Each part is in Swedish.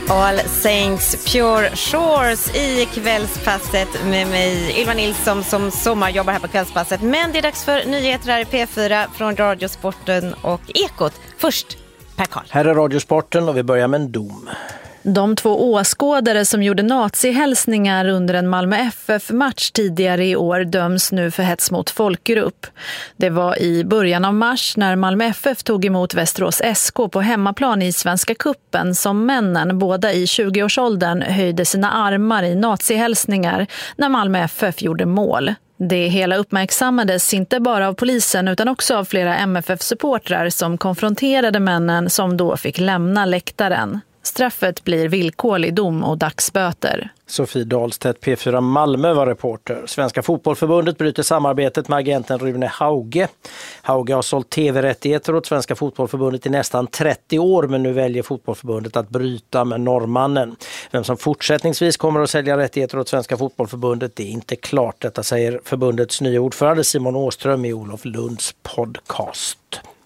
All Saints Pure Shores i kvällspasset med mig, Ylva Nilsson, som sommarjobbar här på kvällspasset. Men det är dags för nyheter här i P4 från Radiosporten och Ekot. Först, Per Karl. Här är Radiosporten och vi börjar med en dom. De 2 åskådare som gjorde nazihälsningar under en Malmö FF-match tidigare i år döms nu för hets mot folkgrupp. Det var i början av mars när Malmö FF tog emot Västerås SK på hemmaplan i Svenska kuppen som männen, båda i 20-årsåldern, höjde sina armar i nazihälsningar när Malmö FF gjorde mål. Det hela uppmärksammades inte bara av polisen utan också av flera MFF-supportrar som konfronterade männen som då fick lämna läktaren. Straffet blir villkorlig dom och dagsböter. Sofie Dahlstedt, P4 Malmö, var reporter. Svenska fotbollförbundet bryter samarbetet med agenten Rune Hauge. Hauge har sålt tv-rättigheter åt Svenska fotbollförbundet i nästan 30 år, men nu väljer fotbollförbundet att bryta med norrmannen. Vem som fortsättningsvis kommer att sälja rättigheter åt Svenska fotbollförbundet är inte klart. Detta säger förbundets nya ordförande Simon Åström i Olof Lunds podcast.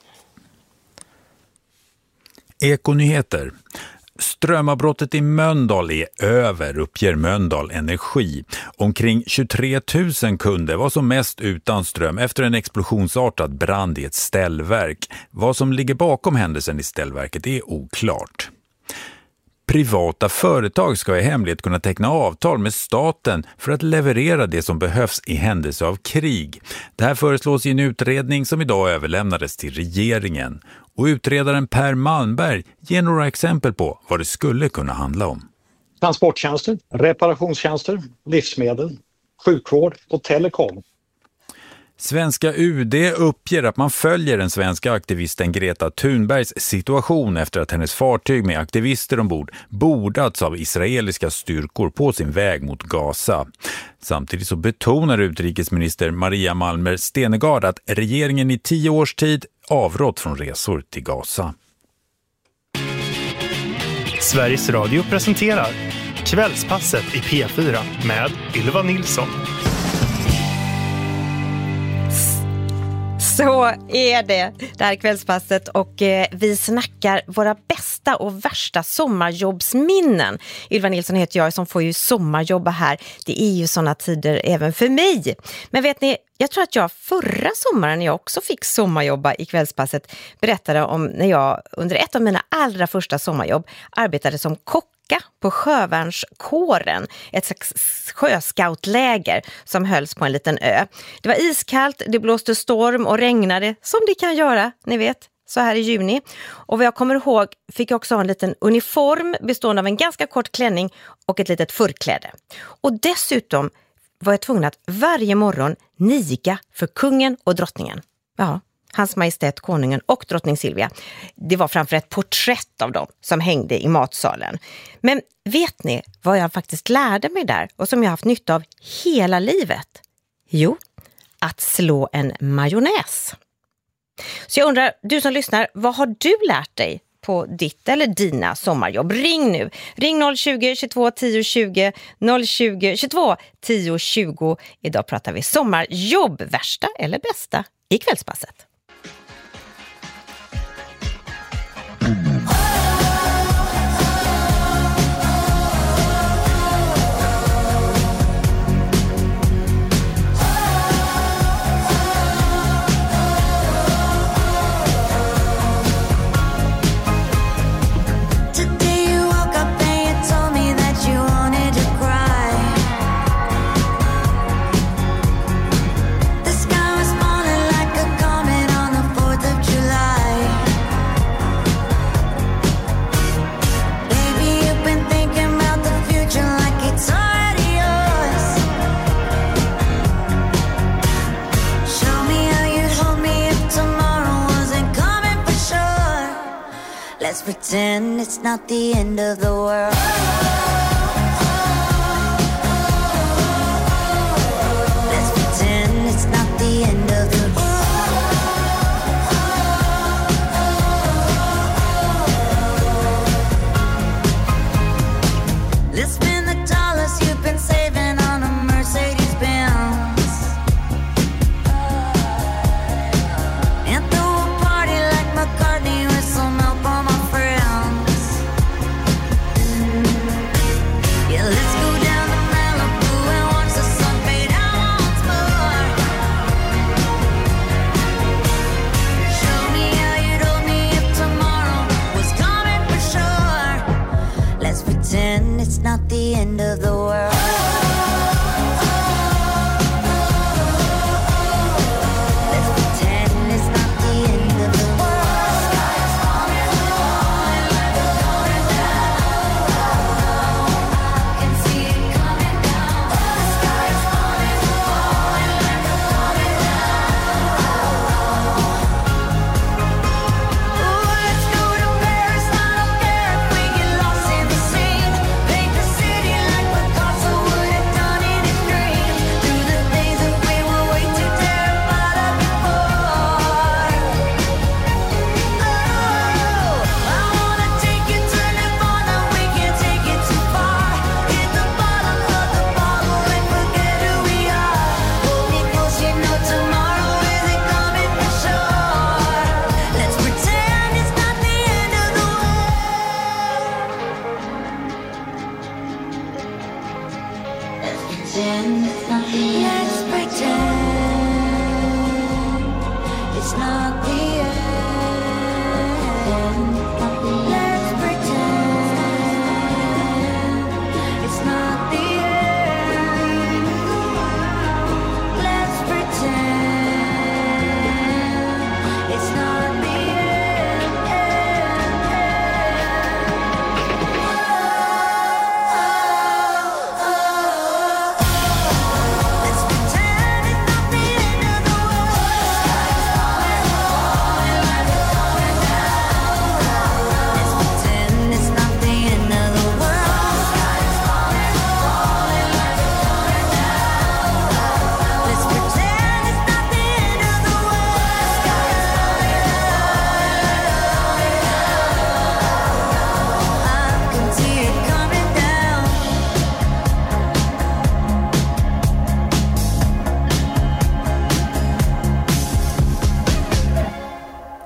Ekonyheter. Strömavbrottet i Mölndal är över, uppger Mölndal Energi. Omkring 23 000 kunder var som mest utan ström efter en explosionsartad brand i ett ställverk. Vad som ligger bakom händelsen i ställverket är oklart. Privata företag ska i hemlighet kunna teckna avtal med staten för att leverera det som behövs i händelse av krig. Det här föreslås i en utredning som idag överlämnades till regeringen. Och utredaren Per Malmberg ger några exempel på vad det skulle kunna handla om. Transporttjänster, reparationstjänster, livsmedel, sjukvård och telekom. Svenska UD uppger att man följer den svenska aktivisten Greta Thunbergs situation efter att hennes fartyg med aktivister ombord bordats av israeliska styrkor på sin väg mot Gaza. Samtidigt så betonar utrikesminister Maria Malmer Stenergard att regeringen i 10 års tid avrått från resor till Gaza. Sveriges Radio presenterar Kvällspasset i P4 med Ylva Nilsson. Så är det här kvällspasset och vi snackar våra bästa och värsta sommarjobbsminnen. Ylva Nilsson heter jag som får ju sommarjobba här. Det är ju såna tider även för mig. Men vet ni, jag tror att jag förra sommaren när jag också fick sommarjobba i kvällspasset berättade om när jag under ett av mina allra första sommarjobb arbetade som kock på sjövärnskåren, ett slags sjöscoutläger som hölls på en liten ö. Det var iskallt, det blåste storm och regnade som det kan göra, ni vet, så här i juni. Och vad jag kommer ihåg fick jag också ha en liten uniform bestående av en ganska kort klänning och ett litet förkläde. Och dessutom var jag tvungen att varje morgon niga för kungen och drottningen. Ja. Hans Majestät konungen och drottning Silvia. Det var framför ett porträtt av dem som hängde i matsalen. Men vet ni vad jag faktiskt lärde mig där och som jag haft nytta av hela livet? Jo, att slå en majonnäs. Så jag undrar, du som lyssnar, vad har du lärt dig på ditt eller dina sommarjobb? Ring nu. Ring 020 22 10 20 020 22 10 20. Idag pratar vi sommarjobb, värsta eller bästa i kvällspasset. Let's pretend it's not the end of the world. Let's pretend it's not the end of the world. Let's spend the dollars you've been saving on a Mercedes-Benz and throw a party like McCartney with some help on my friends.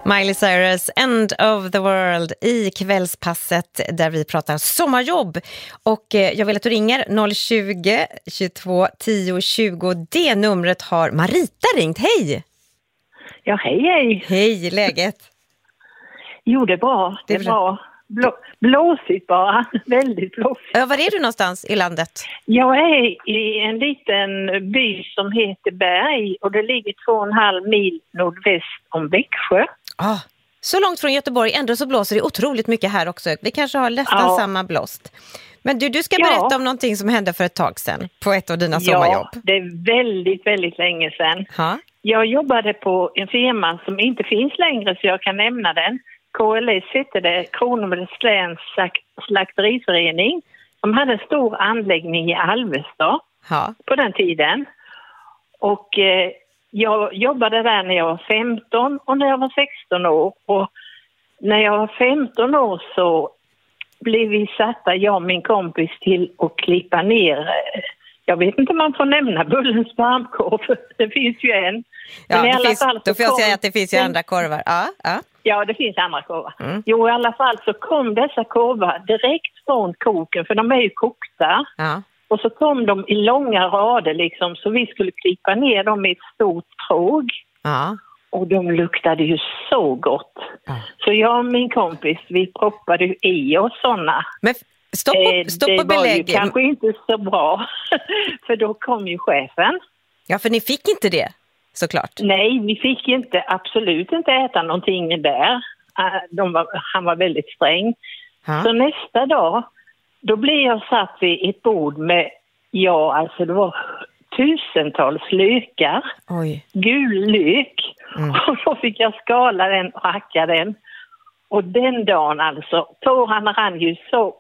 Miley Cyrus, End of the World i Kvällspasset där vi pratar sommarjobb. Och jag vill att du ringer 020 22 10 20. Det numret har Marita ringt. Hej! Ja, hej. Hej, läget? Jo, det är bra. Det är bra. Blåsigt bara. Väldigt blåsigt. Var är du någonstans i landet? Jag är i en liten by som heter Berg och det ligger 2,5 mil nordväst om Växjö. Så långt från Göteborg, ändå så blåser det otroligt mycket här också. Vi kanske har nästan samma blåst. Men du ska berätta om någonting som hände för ett tag sedan på ett av dina sommarjobb. Ja, det är väldigt, väldigt länge sedan. Ha? Jag jobbade på en firma som inte finns längre så jag kan nämna den. KLS hette det, Kronobergs läns slakteriförening. De hade en stor anläggning i Alvesta på den tiden. Och jag jobbade där när jag var 15 och när jag var 16 år. Och när jag var 15 år så blev vi satta, jag och min kompis, till att klippa ner. Jag vet inte om man får nämna Bullens varmkorv. Det finns ju en. Ja, men i alla fall då får jag säga att det finns ju andra korvar. Ja, det finns andra korvar. Jo, i alla fall så kom dessa korvar direkt från koken, för de är ju kokta. Ja. Och så kom de i långa rader liksom, så vi skulle klippa ner dem i ett stort tråg. Ja. Och de luktade ju så gott. Ja. Så jag och min kompis, vi proppade i oss sådana. Men stopp och belägg. Det var ju kanske inte så bra. För då kom ju chefen. Ja, för ni fick inte det, såklart. Nej, vi fick absolut inte äta någonting där. Han var väldigt sträng. Ha? Så nästa dag, då blev jag satt vid ett bord med, det var tusentals lökar. Oj. Gul lök. Och då fick jag skala den och hacka den. Och den dagen tårarna rann ju så,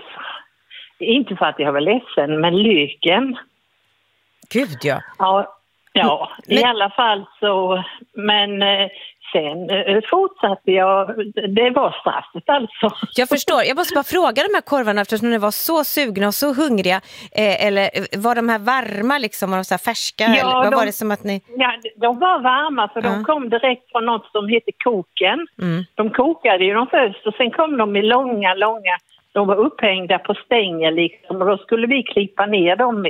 inte för att jag var ledsen, men löken. Gud, ja. Ja, i alla fall så, men sen fortsatte jag, det var straffet alltså. Jag förstår, jag måste bara fråga de här korvarna eftersom ni var så sugna och så hungriga, eller var de här varma liksom, var de så här färska? Ja, eller var det som att ni... Ja, de var varma för de kom direkt från något som heter koken. De kokade ju dem först och sen kom de i långa, de var upphängda på stänger liksom, och då skulle vi klippa ner dem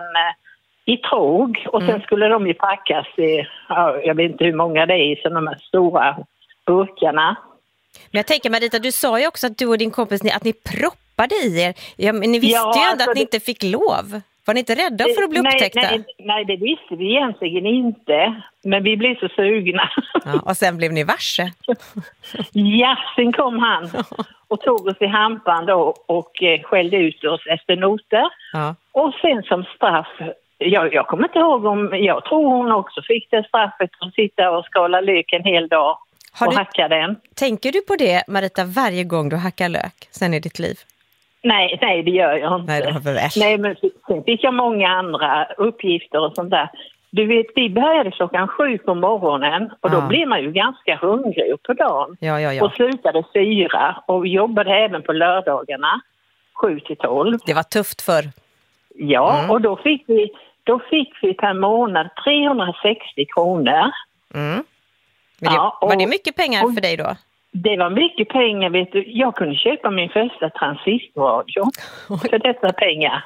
i tråg och sen skulle de ju packas i, jag vet inte hur många det är, så de här stora burkarna. Men jag tänker, Marita, du sa ju också att du och din kompis att ni proppade i er. Ja, men ni visste ju ändå att ni inte fick lov. Var ni inte rädda för att bli upptäckta? Nej, det visste vi egentligen inte. Men vi blev så sugna. Ja, och sen blev ni varse. Ja, sen kom han och tog oss i hampan då och skällde ut oss efter noter. Ja. Och sen som straff... Jag kommer inte ihåg jag tror hon också fick det straffet att sitta och skala lök en hel dag och hacka den. Tänker du på det, Marita, varje gång du hackar lök sen i ditt liv? Nej, det gör jag inte. Nej, men sen fick jag många andra uppgifter och sånt där. Du vet, vi började 7:00 på morgonen och då blir man ju ganska hungrig på dagen. Ja. Och slutade 4 och jobbade även på lördagarna 7-12. Det var tufft för. Ja, och då fick vi per månad 360 kronor. Men var det mycket pengar för dig då? Det var mycket pengar, vet du. Jag kunde köpa min första transistorradio för dessa pengar.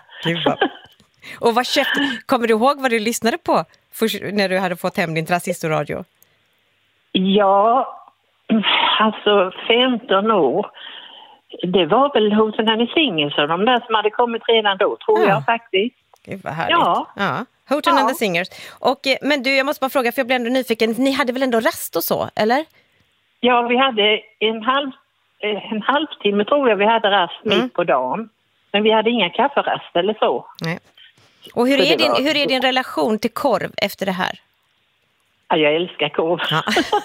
Och vad köpte? Kommer du ihåg vad du lyssnade på när du hade fått hem din transistorradio? Ja, alltså 15 år. Det var väl hos en Singers och de där som hade kommit redan då, tror jag faktiskt. Gud vad härligt. Ja. Houghton and the Singers. Och, men du, jag måste bara fråga, för jag blev ändå nyfiken. Ni hade väl ändå rast och så, eller? Ja, vi hade en halvtimme tror jag vi hade rast mitt på dagen. Men vi hade inga kafferast eller så. Nej. Och hur är din relation till korv efter det här? Ja, jag älskar korv. Ja.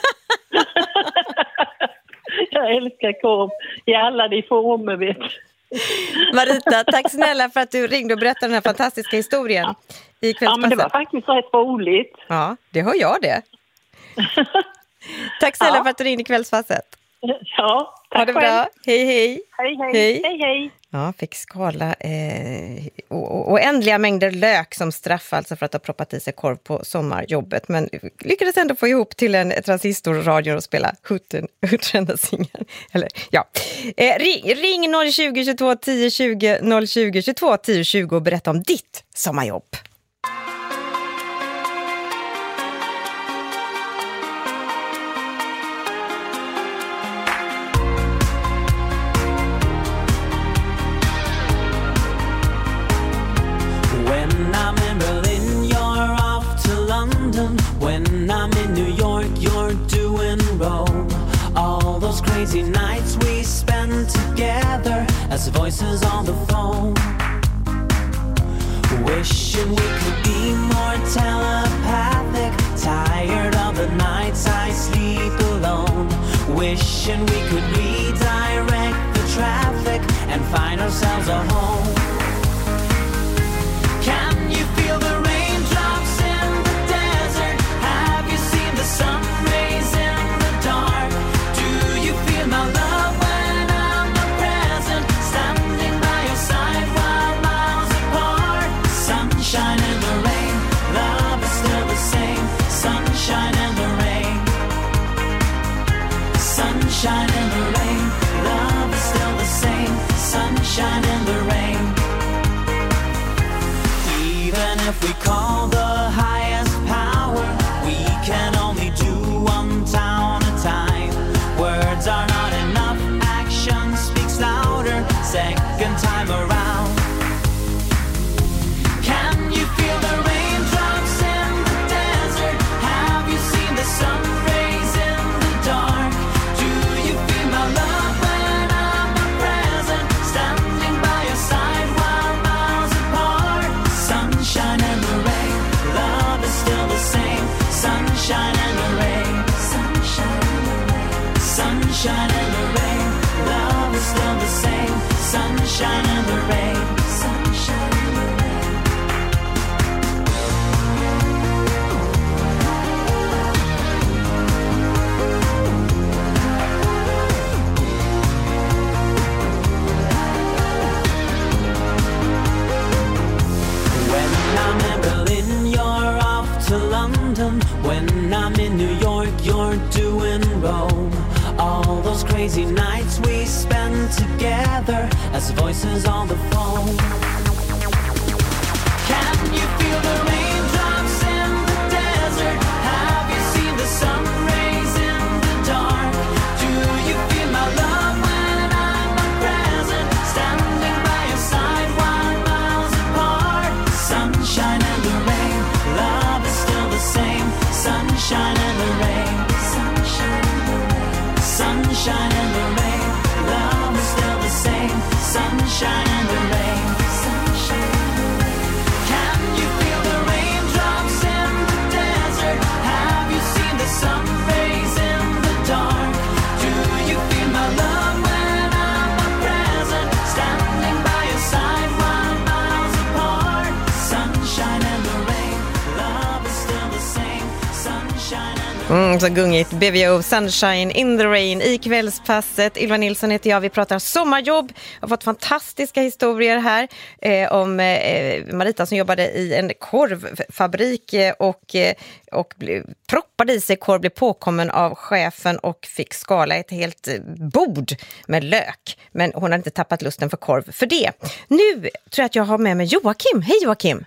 Jag älskar korv i alla de former, vet. Marita, tack snälla för att du ringde och berättade den här fantastiska historien i Kvällspasset. Ja, men det var faktiskt rätt roligt. Ja, det hör jag det. Tack snälla för att du ringde i Kvällspasset. Ja, tack ha det själv. bra. Hej, hej. Hej, hej. Hej. Hej, hej. Ja, fick skala oändliga mängder lök som straff alltså för att ha proppat i sig korv på sommarjobbet. Men lyckades ändå få ihop till en transistorradio och spela Huttrända-singeln. Eller, ja. Ring 020 22 10 20 020 22 10 20 och berätta om ditt sommarjobb. When I'm in Berlin, you're off to London. When I'm in New York, you're doing Rome. All those crazy nights we spend together as voices on the phone. Wishing we could be more telepathic. Tired of the nights I sleep alone. Wishing we could redirect the traffic and find ourselves a home. Can you feel the raindrops in the desert? Have you seen the sun rays in the dark? Do you feel my love when I'm not present? Standing by your side while miles apart. Sunshine and the rain, love is still the same. Sunshine and the rain. Sunshine and the rain, love is still the same. Sunshine and the rain. Even if we call the highest power, we can only do one town at a time. Words are not enough, action speaks louder, second time around. Can you feel the raindrops in the desert? Have you seen the sun rays in the dark? Do you feel my love when I'm not present? Standing by your side while miles apart. Sunshine and the rain, love is still the same. Sunshine and the rain, sunshine and the rain. Sunshine and the rain, love is still the same. Sunshine and the rain, sunshine and the rain. When I'm in Berlin, you're off to London. When I'm in New York, you're doing Rome. All those crazy nights we spend together as voices on the phone. Can you feel the raindrops in the desert? Have you seen the sun rays in the dark? Do you feel my love when I'm not present? Standing by your side while miles apart. Sunshine and the rain, love is still the same. Sunshine and the rain, sunshine and the rain. Sunshine and the rain, love is still the same. Sunshine and the rain, sunshine and the rain. Can you feel the raindrops in the desert? Have you seen the sun rays in the dark? Do you feel my love when I'm not present? Standing by your side while miles apart. Sunshine and the rain, love is still the same. Sunshine and the rain. Så gungigt. BVO, Sunshine in the Rain i kvällspasset. Ylva Nilsson heter jag. Vi pratar sommarjobb. Jag har fått fantastiska historier här om Marita som jobbade i en korvfabrik och proppade i sig korv, blev påkommen av chefen och fick skala ett helt bord med lök. Men hon har inte tappat lusten för korv för det. Nu tror jag att jag har med mig Joakim. Hej Joakim!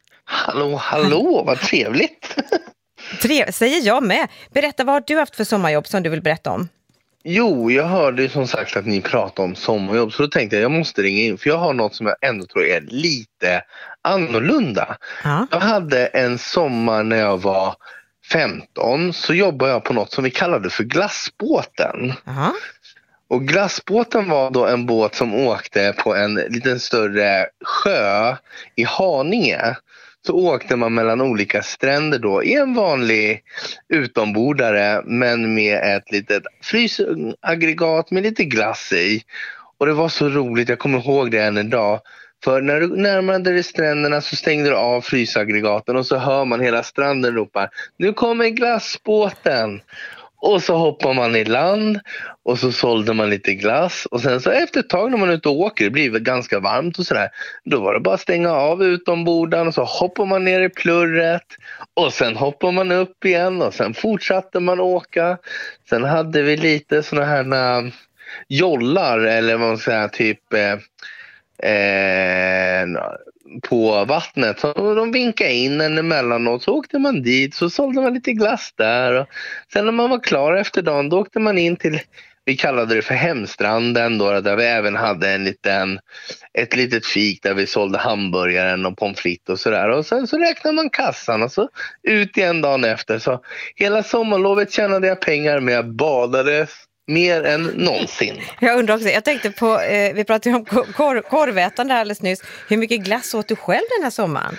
Hallå, vad trevligt! Säger jag med. Berätta, vad har du haft för sommarjobb som du vill berätta om? Jo, jag hörde som sagt att ni pratade om sommarjobb, så då tänkte jag måste ringa in, för jag har något som jag ändå tror är lite annorlunda. Ja. Jag hade en sommar när jag var 15, så jobbade jag på något som vi kallade för glassbåten. Ja. Och glassbåten var då en båt som åkte på en liten större sjö i Haninge. Så åkte man mellan olika stränder då i en vanlig utombordare, men med ett litet frysaggregat med lite glass i. Och det var så roligt, jag kommer ihåg det än idag. För när du närmade dig stränderna så stängde du av frysaggregaten och så hör man hela stranden ropa: nu kommer glassbåten! Och så hoppar man i land och så sålde man lite glass. Och sen så efter ett tag när man är ute och åker, det blir väl ganska varmt och sådär. Då var det bara att stänga av utomborden och så hoppar man ner i plurret. Och sen hoppar man upp igen och sen fortsatte man åka. Sen hade vi lite såna här jollar eller vad man säger typ på vattnet. Så de vinkade in en emellanåt, så åkte man dit, så sålde man lite glass där. Och sen när man var klar efter dagen, då åkte man in till, vi kallade det för Hemstranden då, där vi även hade ett litet fik där vi sålde hamburgaren och pommes frites och sådär. Och sen så räknade man kassan och så ut igen dagen efter. Så hela sommarlovet tjänade jag pengar, men jag badade mer än någonsin. Jag undrar också, jag tänkte på, vi pratade ju om korvätande alldeles nyss. Hur mycket glass åt du själv den här sommaren?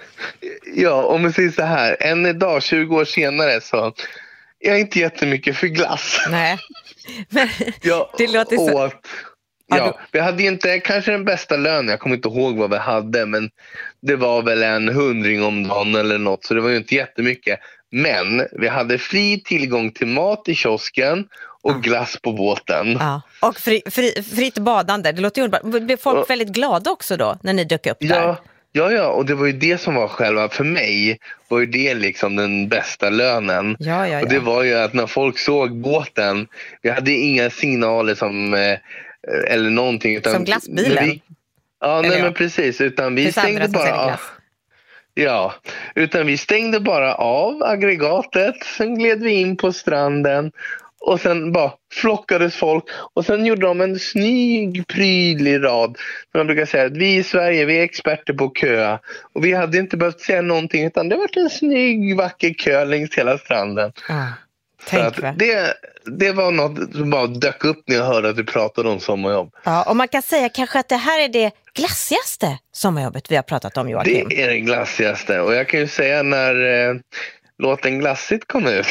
Ja, om man säger så här, än idag 20 år senare så jag är inte jättemycket för glass. Nej, men det låter så. Ja, vi hade inte kanske den bästa lönen, jag kommer inte ihåg vad vi hade, men det var väl 100 om dagen eller något, så det var ju inte jättemycket. Men vi hade fri tillgång till mat i kiosken och glass på båten. Ja. Och fritt badande, det låter ju underbart. Blev folk väldigt glada också då när ni dök upp där? Ja, och det var ju det som var själva, för mig var ju det liksom den bästa lönen. Ja. Och det var ju att när folk såg båten, vi hade inga signaler som eller någonting. Utan som glassbilen? Men precis, utan vi stängde bara av. Ja, utan vi stängde bara av aggregatet, sen gled vi in på stranden och sen bara flockades folk och sen gjorde de en snygg, prydlig rad. Man brukar säga att vi i Sverige, vi är experter på kö och vi hade inte behövt säga någonting, utan det var en snygg, vacker kö längs hela stranden. Så att det var något som bara dök upp när jag hörde att du pratade om sommarjobb. Ja, och man kan säga kanske att det här är det glassigaste sommarjobbet vi har pratat om, Joakim. Det är det glassigaste, och jag kan ju säga när låten Glassigt kom ut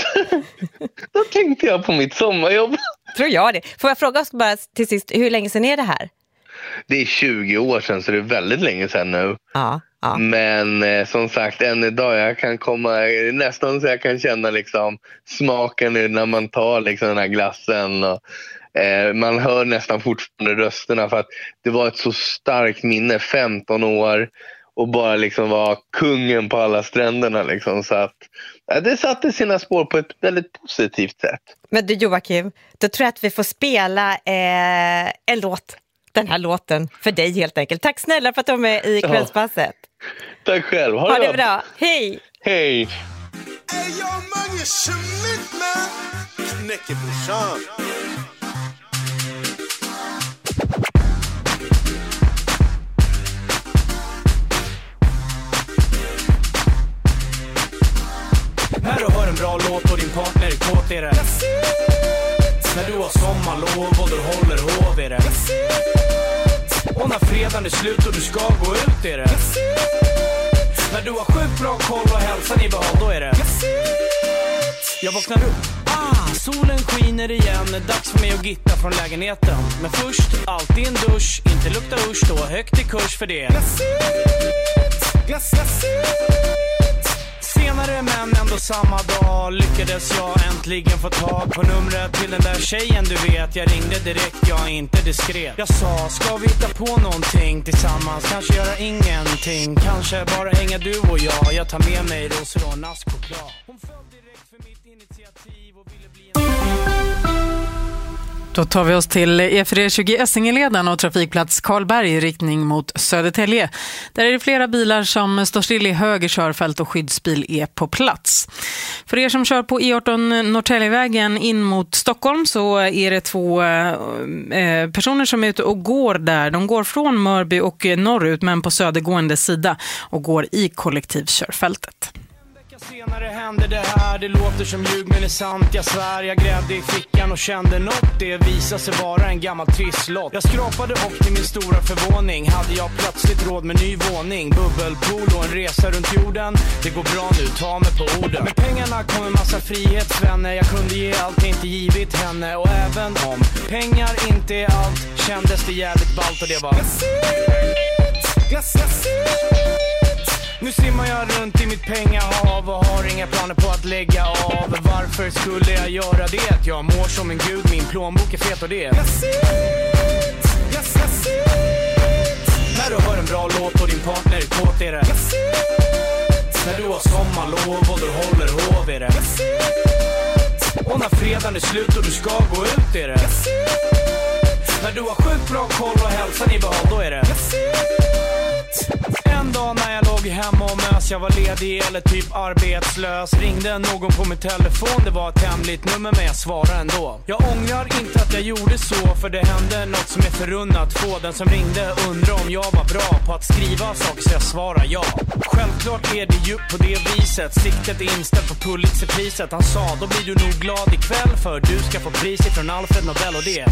då tänkte jag på mitt sommarjobb. Tror jag det. Får jag fråga oss bara till sist, hur länge sedan är det här? Det är 20 år sedan, så det är väldigt länge sedan nu. Ja. Men som sagt, än idag jag kan komma nästan så jag kan känna liksom smaken nu när man tar liksom den här glassen och man hör nästan fortfarande rösterna, för att det var ett så starkt minne, 15 år och bara liksom var kungen på alla stränderna liksom, så att det satte sina spår på ett väldigt positivt sätt. Men du Joakim, då tror jag att vi får spela en låt. Den här låten för dig helt enkelt. Tack snälla för att du är med i Kvällspasset. Tack själv. Ha det bra. Hej. Hej. När du hör en bra låt och din partner är kåt är det. När du har sommarlov och du håller hov är det. Och när fredagen är slut och du ska gå ut är det. När du har sjukt bra koll och hälsan i behåll, då är det. Jag vaknar upp, solen skiner igen. Dags för mig att gitta från lägenheten. Men först, alltid en dusch. Inte lukta usch, då högt i kurs för det. Senare men ändå samma dag lyckades jag äntligen få tag på numret till den där tjejen du vet. Jag ringde direkt, jag inte diskret. Jag sa, ska vi hitta på någonting tillsammans? Kanske göra ingenting, kanske bara hänga du och jag tar med mig rosor och naskchoklad. Hon föll direkt för mitt initiativ och ville bli Då tar vi oss till E420 Essingeleden och trafikplats Karlberg i riktning mot Södertälje. Där är det flera bilar som står still i höger körfält och skyddsbil är på plats. För er som kör på E18 Norrtäljevägen in mot Stockholm så är det 2 personer som är ute och går där. De går från Mörby och norrut men på södergående sida och går i kollektivkörfältet. Senare hände det här, det låter som ljug men det är sant, jag svär. Jag grävde i fickan och kände något, det visade sig vara en gammal trisslott. Jag skrapade och till min stora förvåning hade jag plötsligt råd med ny våning, bubbelpool och en resa runt jorden. Det går bra nu, ta mig på orden. Med pengarna kom en massa frihetsvänner, jag kunde ge allt inte givit henne. Och även om pengar inte är allt kändes det jävligt ballt och det var Nu simmar jag runt i mitt pengahav och har inga planer på att lägga av. Varför skulle jag göra det? Jag mår som en gud, min plånbok är fet och det. När du hör en bra låt och din partner är kåt är det. När du har sommarlov och du håller hov är det. Och när fredagen är slut och du ska gå ut är det. När du har sjukt bra koll och hälsan i behåll, då är det. En dag när jag låg hemma och mös, jag var ledig eller typ arbetslös, ringde någon på min telefon, det var ett hemligt nummer men jag svarade ändå. Jag ångrar inte att jag gjorde så, för det hände något som är förunnat få. Den som ringde undrar om jag var bra på att skriva saker, så jag svarar ja. Självklart är det ju på det viset, siktet är inställt på Pulitzerpriset. Han sa, då blir du nog glad ikväll, för du ska få pris ifrån Alfred Nobel och det.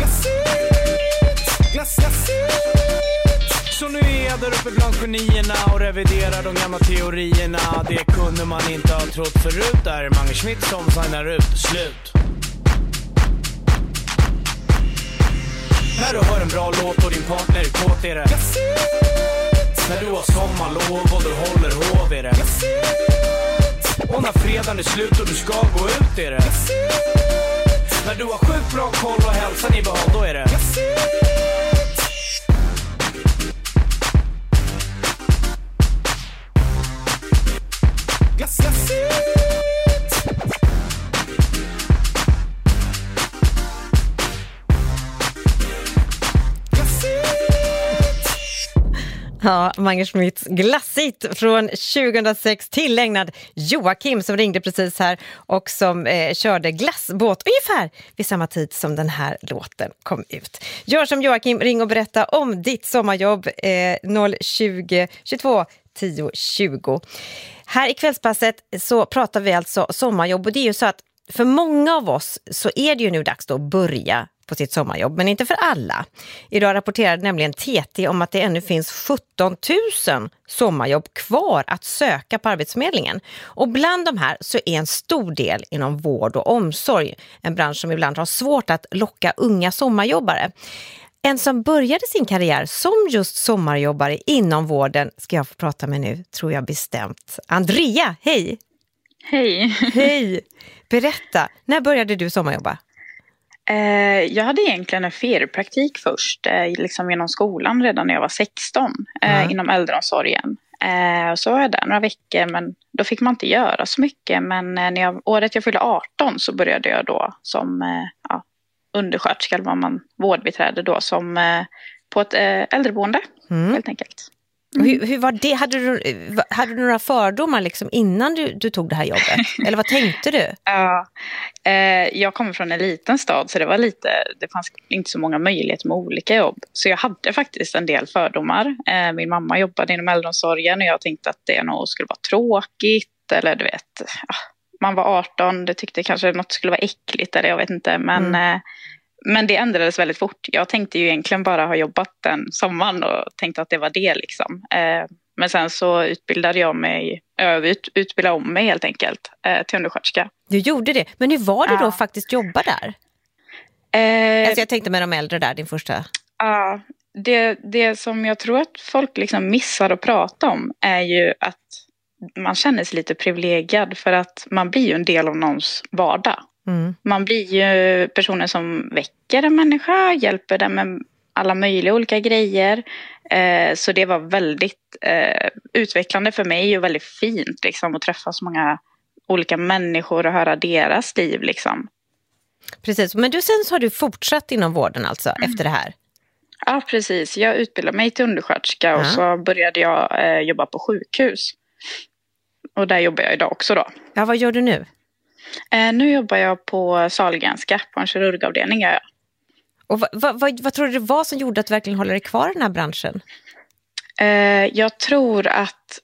Så nu är jag där uppe bland genierna och reviderar de gamla teorierna. Det kunde man inte ha trott förut. Där är Mange Schmidt som signar ut. Slut. När du hör en bra låt och din partner är kåt är det. När du har sommarlov och du håller hov är det. Och när fredagen är slut och du ska gå ut är det. När du har sjukt bra koll och hälsan i behåll, då är det. Ja, Mange Schmidts glassigt från 2006, tillägnad Joakim som ringde precis här och som körde glassbåt ungefär vid samma tid som den här låten kom ut. Gör som Joakim, ring och berätta om ditt sommarjobb 020 22 10 20. Här i Kvällspasset så pratar vi alltså sommarjobb, och det är ju så att för många av oss så är det ju nu dags då att börja på sitt sommarjobb, men inte för alla. Idag rapporterade nämligen TT om att det ännu finns 17 000 sommarjobb kvar att söka på Arbetsförmedlingen. Och bland de här så är en stor del inom vård och omsorg, en bransch som ibland har svårt att locka unga sommarjobbare. En som började sin karriär som just sommarjobbare inom vården ska jag få prata med nu, tror jag bestämt. Andrea, hej! Hej! Hej! Berätta, när började du sommarjobba? Jag hade egentligen en feriepraktik först, liksom genom skolan redan när jag var 16, inom äldreomsorgen. Så var jag där några veckor, men då fick man inte göra så mycket. Men året jag fyllde 18 så började jag då som undersköterska, eller vad man vårdbiträde då, som på ett äldreboende helt enkelt. Hur var det? Hade du några fördomar liksom innan du tog det här jobbet? Eller vad tänkte du? Ja, jag kommer från en liten stad, så det fanns inte så många möjligheter med olika jobb. Så jag hade faktiskt en del fördomar. Min mamma jobbade inom äldreomsorgen och jag tänkte att det nog skulle vara tråkigt. Eller du vet, man var 18, det tyckte kanske något skulle vara äckligt eller jag vet inte. Men det ändrades väldigt fort. Jag tänkte ju egentligen bara ha jobbat den sommaren och tänkte att det var det liksom. Men sen så utbildade jag mig, utbildade om mig helt enkelt till undersköterska. Du gjorde det, men hur var det då faktiskt jobba där? Alltså jag tänkte med de äldre där, din första. Ja, det som jag tror att folk liksom missar att prata om är ju att man känner sig lite privilegierad, för att man blir ju en del av någons vardag. Man blir ju personen som väcker en människa, hjälper den med alla möjliga olika grejer. Så det var väldigt utvecklande för mig och väldigt fint liksom, att träffa så många olika människor och höra deras liv. Liksom. Precis, men sen så har du fortsatt inom vården alltså efter det här? Ja, precis. Jag utbildade mig till undersköterska och så började jag jobba på sjukhus. Och där jobbar jag idag också då. Ja, vad gör du nu? Nu jobbar jag på Sahlgrenska, på en kirurgavdelning. Ja. Och vad tror du det var som gjorde att du verkligen håller dig kvar i den här branschen? Jag tror att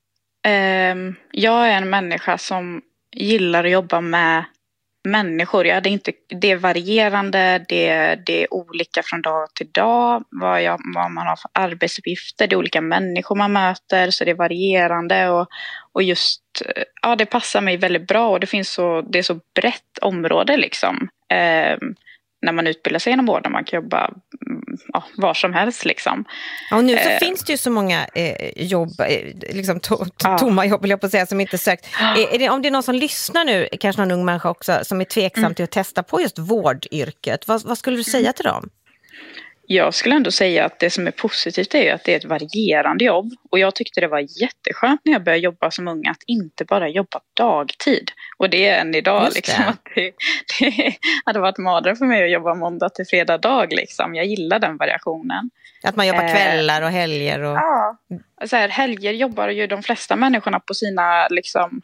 jag är en människa som gillar att jobba med människor. Det är varierande, det är olika från dag till dag. Vad man har för arbetsuppgifter, det är olika människor man möter, så det är varierande. Och just, det passar mig väldigt bra och det är så brett område liksom. när man utbildar sig inom vården. Man kan jobba var som helst liksom. Och nu så finns det ju så många jobb, liksom tomma jobb vill jag på att säga, som inte sökt. Om det är någon som lyssnar nu, kanske någon ung människa också, som är tveksam till att testa på just vårdyrket, vad skulle du säga till dem? Jag skulle ändå säga att det som är positivt är ju att det är ett varierande jobb. Och jag tyckte det var jätteskönt när jag började jobba som ung att inte bara jobba dagtid. Och det är än idag liksom, att det hade varit madre för mig att jobba måndag till fredag dag liksom. Jag gillar den variationen. Att man jobbar kvällar och helger. Och... Ja, så här, helger jobbar ju de flesta människorna på sina liksom,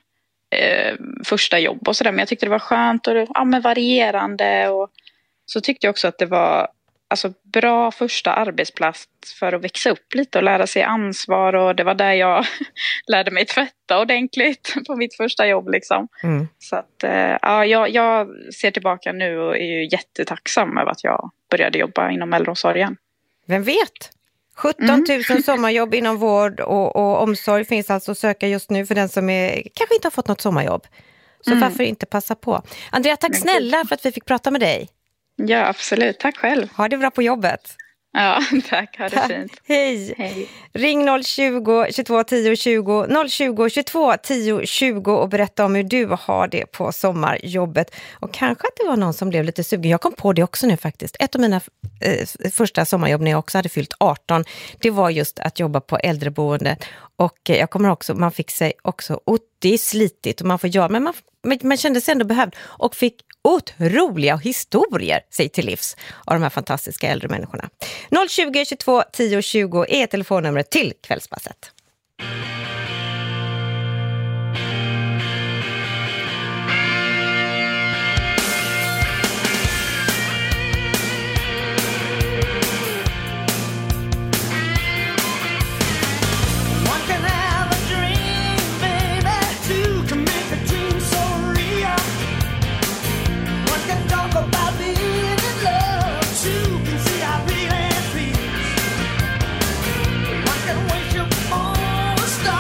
första jobb och sådär. Men jag tyckte det var skönt och varierande. Och så tyckte jag också att det var bra första arbetsplats för att växa upp lite och lära sig ansvar, och det var där jag lärde mig tvätta ordentligt på mitt första jobb liksom. Så att jag ser tillbaka nu och är ju jättetacksam över att jag började jobba inom äldreomsorgen. Vem vet? 17 000 sommarjobb inom vård och omsorg finns alltså att söka just nu för den som kanske inte har fått något sommarjobb. Så varför inte passa på? Andrea, tack snälla för att vi fick prata med dig. Ja, absolut. Tack själv. Ha det bra på jobbet. Ja, tack. Ha det fint. Hej. Ring 020 22 10 20 020 22 10 20 och berätta om hur du har det på sommarjobbet. Och kanske att det var någon som blev lite sugen. Jag kom på det också nu faktiskt. Ett av mina första sommarjobb när jag också hade fyllt 18, det var just att jobba på äldreboende. Och jag kommer också, man fick sig också, det är slitigt och man får göra, men man kände sig ändå behövd och fick otroliga historier sig till livs av de här fantastiska äldre människorna. 020 22 10 20 är telefonnumret till Kvällspasset. Stop.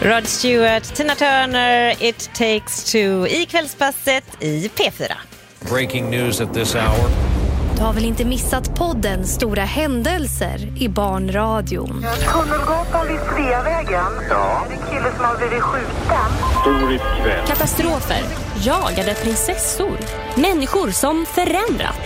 Rod Stewart, Tina Turner, It Takes Two i Kvällspasset i P4. Breaking news at this hour. Du har väl inte missat podden Stora händelser i Barnradion? Tunnelgatan vid Sveavägen. Ja. Det är en kille som har blivit skjuten. Stor ikväll. Katastrofer, jagade prinsessor, människor som förändrat.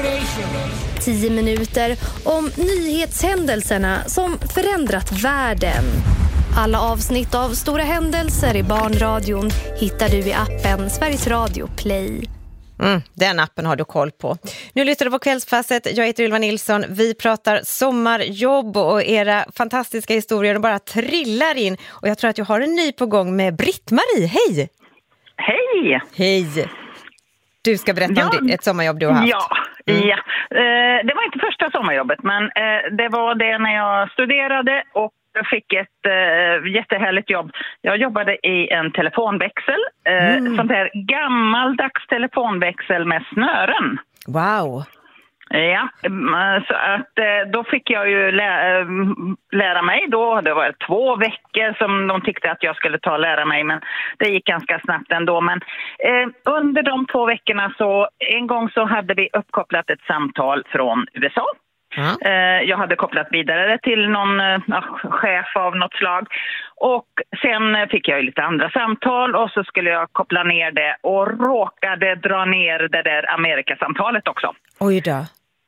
10 minuter om nyhetshändelserna som förändrat världen. Alla avsnitt av Stora händelser i Barnradion hittar du i appen Sveriges Radio Play. Den appen har du koll på. Nu lyssnar du på Kvällspasset. Jag heter Ylva Nilsson. Vi pratar sommarjobb och era fantastiska historier. De bara trillar in. Och jag tror att jag har en ny på gång med Britt-Marie. Hej! Hej! Hej! Du ska berätta om ett sommarjobb du har haft. Ja. Det var inte första sommarjobbet, men det var det när jag studerade och jag fick ett jättehärligt jobb. Jag jobbade i en telefonväxel, sånt här gammaldags telefonväxel med snören. Wow! Ja, så att då fick jag ju lära mig då. Det var 2 veckor som de tyckte att jag skulle ta och lära mig, men det gick ganska snabbt ändå. Men under de 2 veckorna så en gång så hade vi uppkopplat ett samtal från USA. Jag hade kopplat vidare till någon chef av något slag och sen fick jag ju lite andra samtal och så skulle jag koppla ner det och råkade dra ner det där Amerikasamtalet också. Oj då.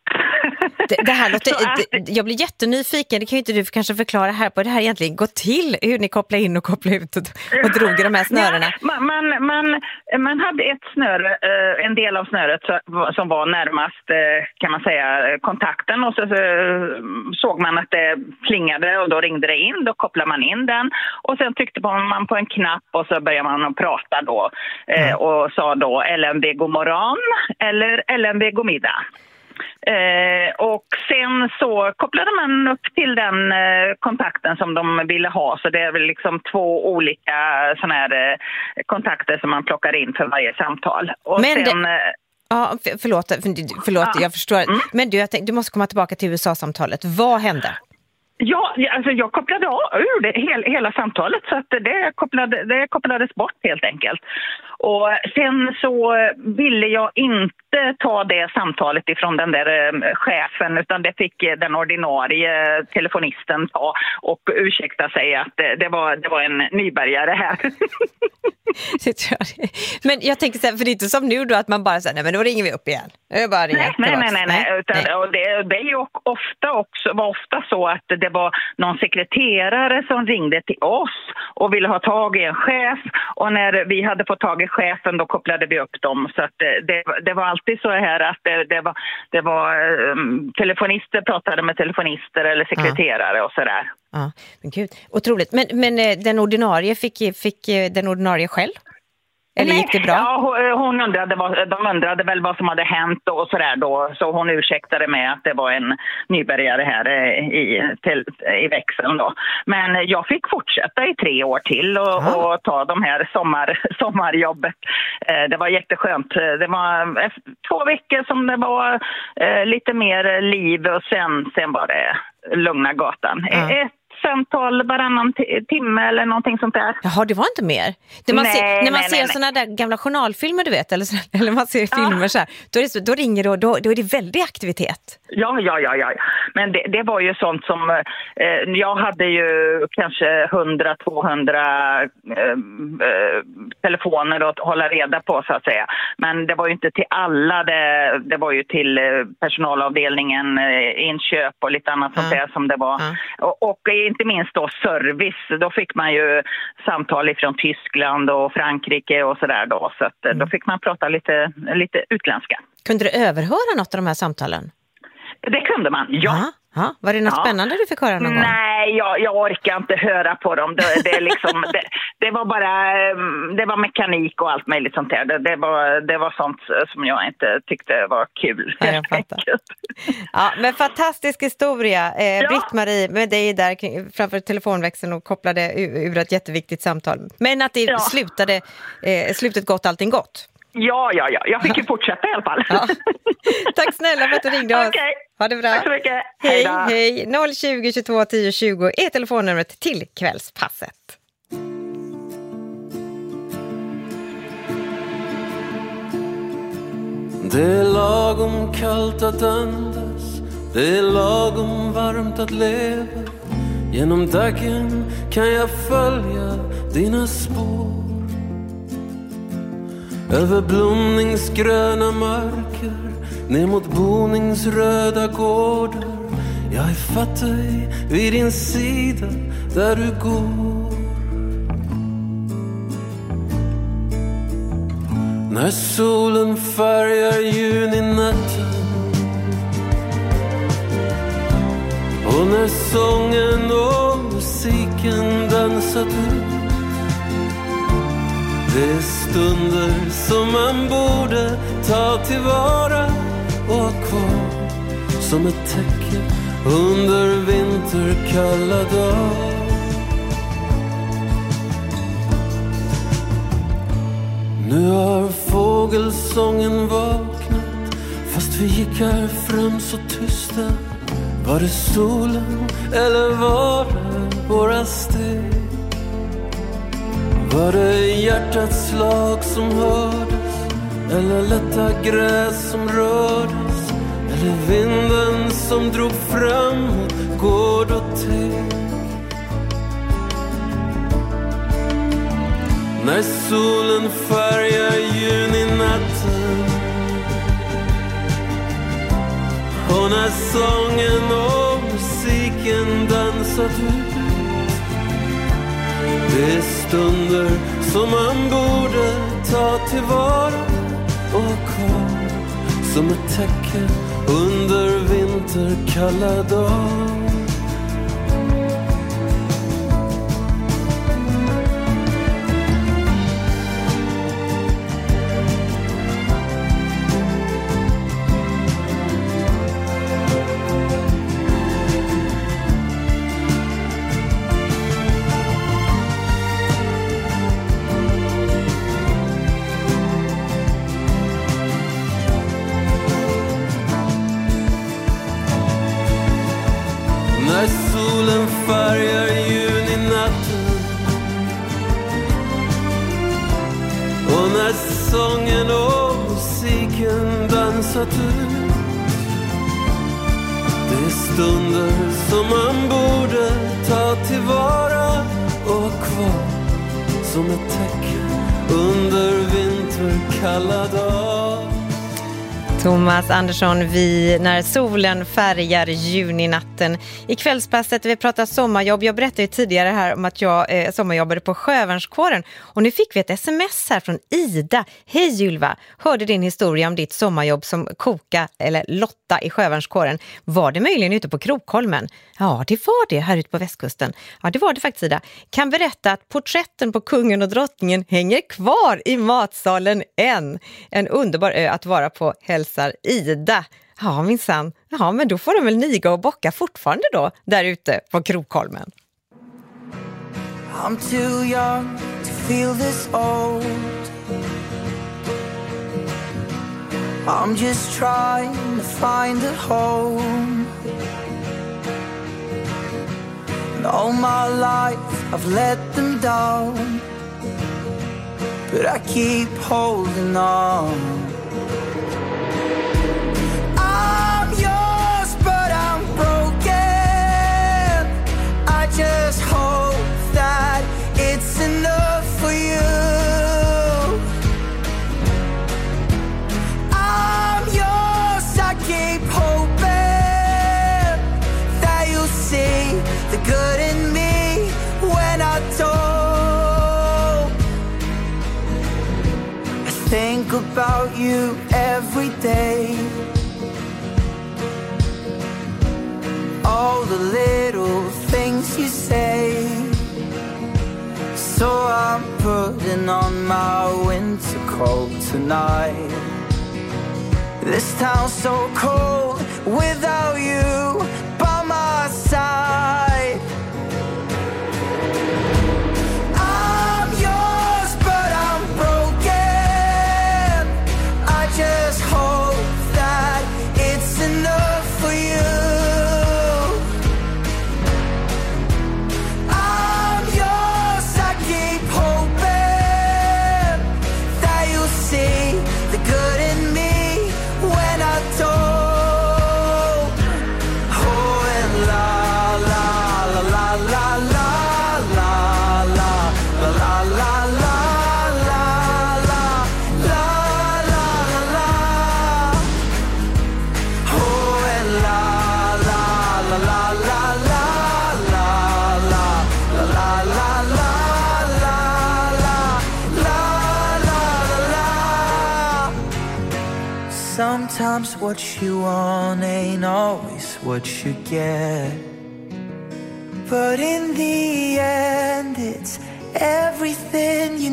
Det här låter, jag blir jättenyfiken. Det kan ju inte du kanske förklara här på det här egentligen går till, hur ni kopplar in och kopplar ut och drog de här snörena. Man hade ett snöre, en del av snöret som var närmast kan man säga kontakten och så såg man att det plingade och då ringde det in, då kopplade man in den och sen tryckte man på en knapp och så började man att prata då och sa då LMV god morgon eller LMV god middag. Och sen så kopplade man upp till den kontakten som de ville ha, så det är väl liksom 2 olika såna här kontakter som man plockar in för varje samtal. Och men sen, ja, förlåt jag förstår. Men du måste komma tillbaka till USA-samtalet. Vad hände? Ja, alltså jag kopplade ur det hela samtalet så att det kopplades bort helt enkelt. Och sen så ville jag inte ta det samtalet ifrån den där chefen utan det fick den ordinarie telefonisten ta och ursäkta sig att det var en nybörjare här. Men jag tänker så här, för det är inte som nu då att man bara säger nej men då ringer vi upp igen. Nej. Utan, det är ju ofta så att det var någon sekreterare som ringde till oss och ville ha tag i en chef och när vi hade fått tag i chefen då kopplade vi upp dem så att det var alltid så här att det var telefonister pratade med telefonister eller sekreterare och sådär. Ja, men gud, otroligt. Men den ordinarie fick den ordinarie själv? Eller gick det bra? Ja, de undrade väl vad som hade hänt och sådär då. Så hon ursäktade med att det var en nybörjare här i växeln då. Men jag fick fortsätta i 3 år till och ta de här sommarjobbet. Det var jätteskönt. Det var 2 veckor som det var lite mer liv och sen var det lugna gatan. Ett samtal varannan timme eller någonting sånt där. Jaha, det var inte mer. När man ser såna där gamla journalfilmer du vet, eller man ser filmer så här, då ringer det och då är det väldigt aktivitet. Ja. Men det var ju sånt som jag hade ju kanske 100-200 telefoner att hålla reda på så att säga. Men det var ju inte till alla, det var ju till personalavdelningen, inköp och lite annat sånt där som det var. Och inte minst då service, då fick man ju samtal ifrån Tyskland och Frankrike och sådär då. Så att då fick man prata lite utländska. Kunde du överhöra något av de här samtalen? Det kunde man, ja. Ja, var det något spännande du fick höra någon gång? Nej, jag orkar inte höra på dem. Det är liksom, det var bara, det var mekanik och allt möjligt sånt där. Det var sånt som jag inte tyckte var kul. Ja, jag fattar. Ja, men fantastisk historia. Britt-Marie med dig där framför telefonväxeln och kopplade ur ett jätteviktigt samtal. Men att det slutet gott, allting gott. Ja. Jag fick ju fortsätta i alla fall. Ja. Tack snälla för att du ringde oss. Okay. Ha det bra. Tack så mycket. Hej. 020 22 10 20 är telefonnumret till Kvällspasset. Det är lagom kallt att andas, det är lagom varmt att leva. Genom dagen kan jag följa dina spår. Över blomningsgröna marker, ner mot boningsröda gårdar. Jag är fatt dig vid din sida där du går. När solen färgar juninatten och när sången och musiken dansat ut. Det är stunder som man borde ta tillvara och ha kvar som ett tecken under vinterkalla dagar. Nu har fågelsången vaknat, fast vi gick här fram så tysta. Var det solen eller var det våra steg? Var det hjärtats slag som hördes, eller lätta gräs som rördes, eller vinden som drog fram mot gård och teg? När solen färgar juninatten och när sången och musiken dansat ut. Det är stunder som man borde ta tillvara och ha kvar som ett tecken under vinterkalla dagar. När solen färgar juninatten och när sången och musiken dansat ut. Det är stunder som man borde ta tillvara och ha kvar som ett tecken under vinterkalla dagar. Thomas Andersson, när solen färgar juninatten. I kvällspasset vi pratar sommarjobb. Jag berättade ju tidigare här om att jag sommarjobbade på Sjövärnskåren. Och nu fick vi ett sms här från Ida. Hej Ylva, hörde din historia om ditt sommarjobb som koka eller Lotta i Sjövärnskåren. Var det möjligen ute på Krokholmen? Ja, det var det här ute på västkusten. Ja, det var det faktiskt, Ida. Kan berätta att porträtten på kungen och drottningen hänger kvar i matsalen än. En underbar ö att vara på, hälsar Ida. Ja, minsann. Ja, men då får de väl niga och bocka fortfarande då, där ute på Krokholmen. I'm too young to feel this old. I'm just trying to find a home. And all my life I've let them down, but I keep holding on. I'm yours, but I'm broken. I just hope that it's enough for you. I'm yours, I keep hoping that you'll see the good in me when I don't. I think about you every day. All the little things you say. So I'm putting on my winter coat tonight. This town's so cold without you by my side. I'm yours, but I'm broken. I just hope that it's enough for you. I'm yours, I keep hoping that you'll see the good in me Sometimes what you want ain't always what you get. But in the end, it's everything you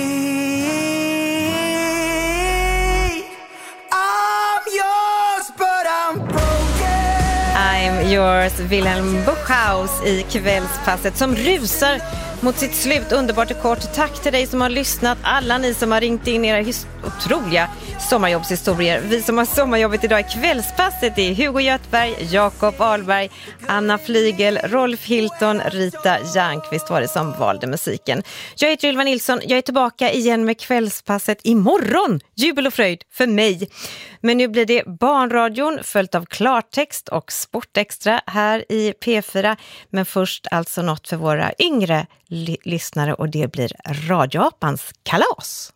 need. I'm yours, but I'm broken. I'm yours, Wilhelm Buchhaus i Kvällspasset som rusar mot sitt slut. Underbart och kort. Tack till dig som har lyssnat. Alla ni som har ringt in era otroliga sommarjobbshistorier. Vi som har sommarjobbet idag i Kvällspasset är Hugo Göthberg, Jakob Ahlberg, Anna Flygel, Rolf Hilton, Rita Järnqvist var det som valde musiken. Jag heter Ylva Nilsson. Jag är tillbaka igen med Kvällspasset imorgon. Jubel och fröjd för mig. Men nu blir det Barnradion följt av Klartext och Sportextra här i P4. Men först alltså något för våra yngre lyssnare och det blir Radioapans kalas.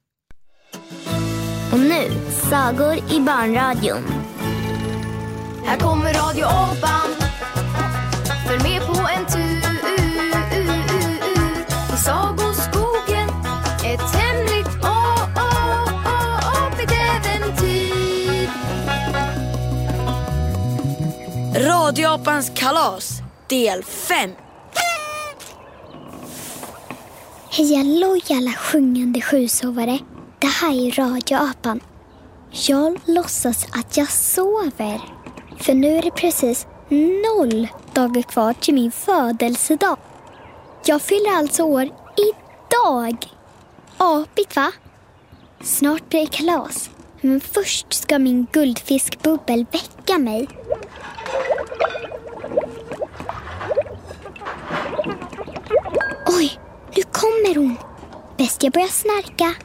Och nu, sagor i Barnradion. Här kommer radioapan. Följ med på en tur i sagoskogen. Ett hemligt apigt äventyr. Radioapans kalas, del 5. Hej hallå alla sjungande sjusovare. Det här är radioapan. Jag låtsas att jag sover. För nu är det precis 0 dagar kvar till min födelsedag. Jag fyller alltså år idag. Apigt va? Snart blir det kalas. Men först ska min guldfiskbubbel väcka mig. Oj, nu kommer hon. Bäst jag börjar snarka.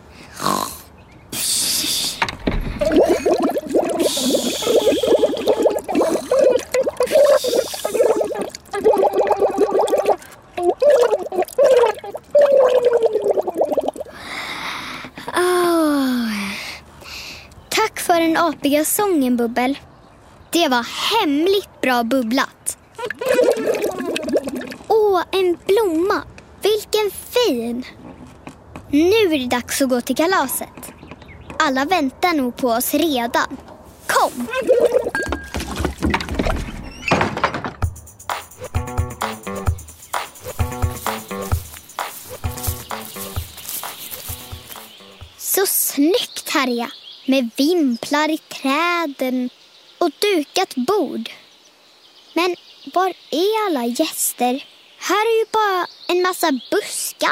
Tack för den apiga sången, Bubbel. Det var hemligt bra bubblat. Åh, en blomma. Vilken fin. Nu är det dags att gå till kalaset. Alla väntar nog på oss redan. Kom! Så snyggt, Harja. Med vimplar i träden och dukat bord. Men var är alla gäster? Här är ju bara en massa buskar.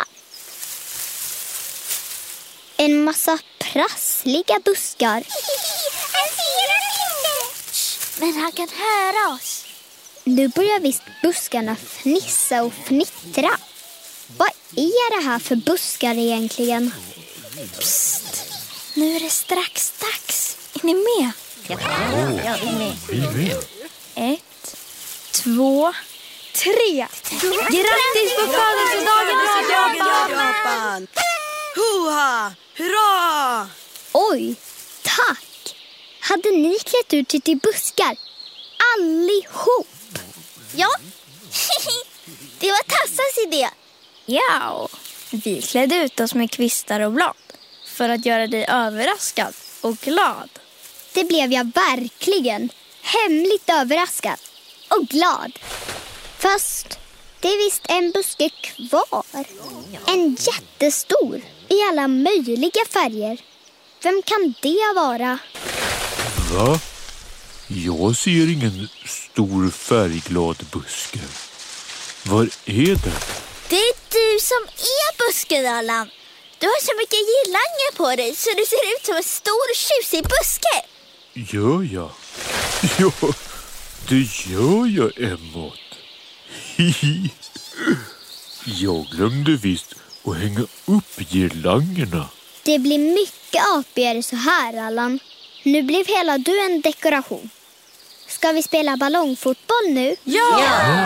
En massa prassliga buskar. Han ser oss inte. Men han kan höra oss. Nu börjar visst buskarna fnissa och fnittra. Vad är det här för buskar egentligen? Psst. Nu är det strax dags. Är ni med? Ja, vi är med. 1, 2, 3. Grattis på födelsedagen, radioapan! Hurra! Hurra! Oj, tack! Hade ni klätt ut till buskar? Allihop? Ja, det var Tassas idé. Ja, vi klädde ut oss med kvistar och blad för att göra dig överraskad och glad. Det blev jag verkligen. Hemligt överraskad och glad. Fast det är visst en buske kvar. En jättestor i alla möjliga färger. Vem kan det vara? Va? Jag ser ingen stor färgglad buske. Var är den? Det är du som är busken, Allan. Du har så mycket girlanger på dig så du ser ut som en stor tjusig buske. Gör jag? Ja, det gör jag, Emot. Hihi. Jag glömde visst att hänga upp girlangerna. Det blir mycket apigare så här, Allan. Nu blev hela du en dekoration. Ska vi spela ballongfotboll nu? Ja!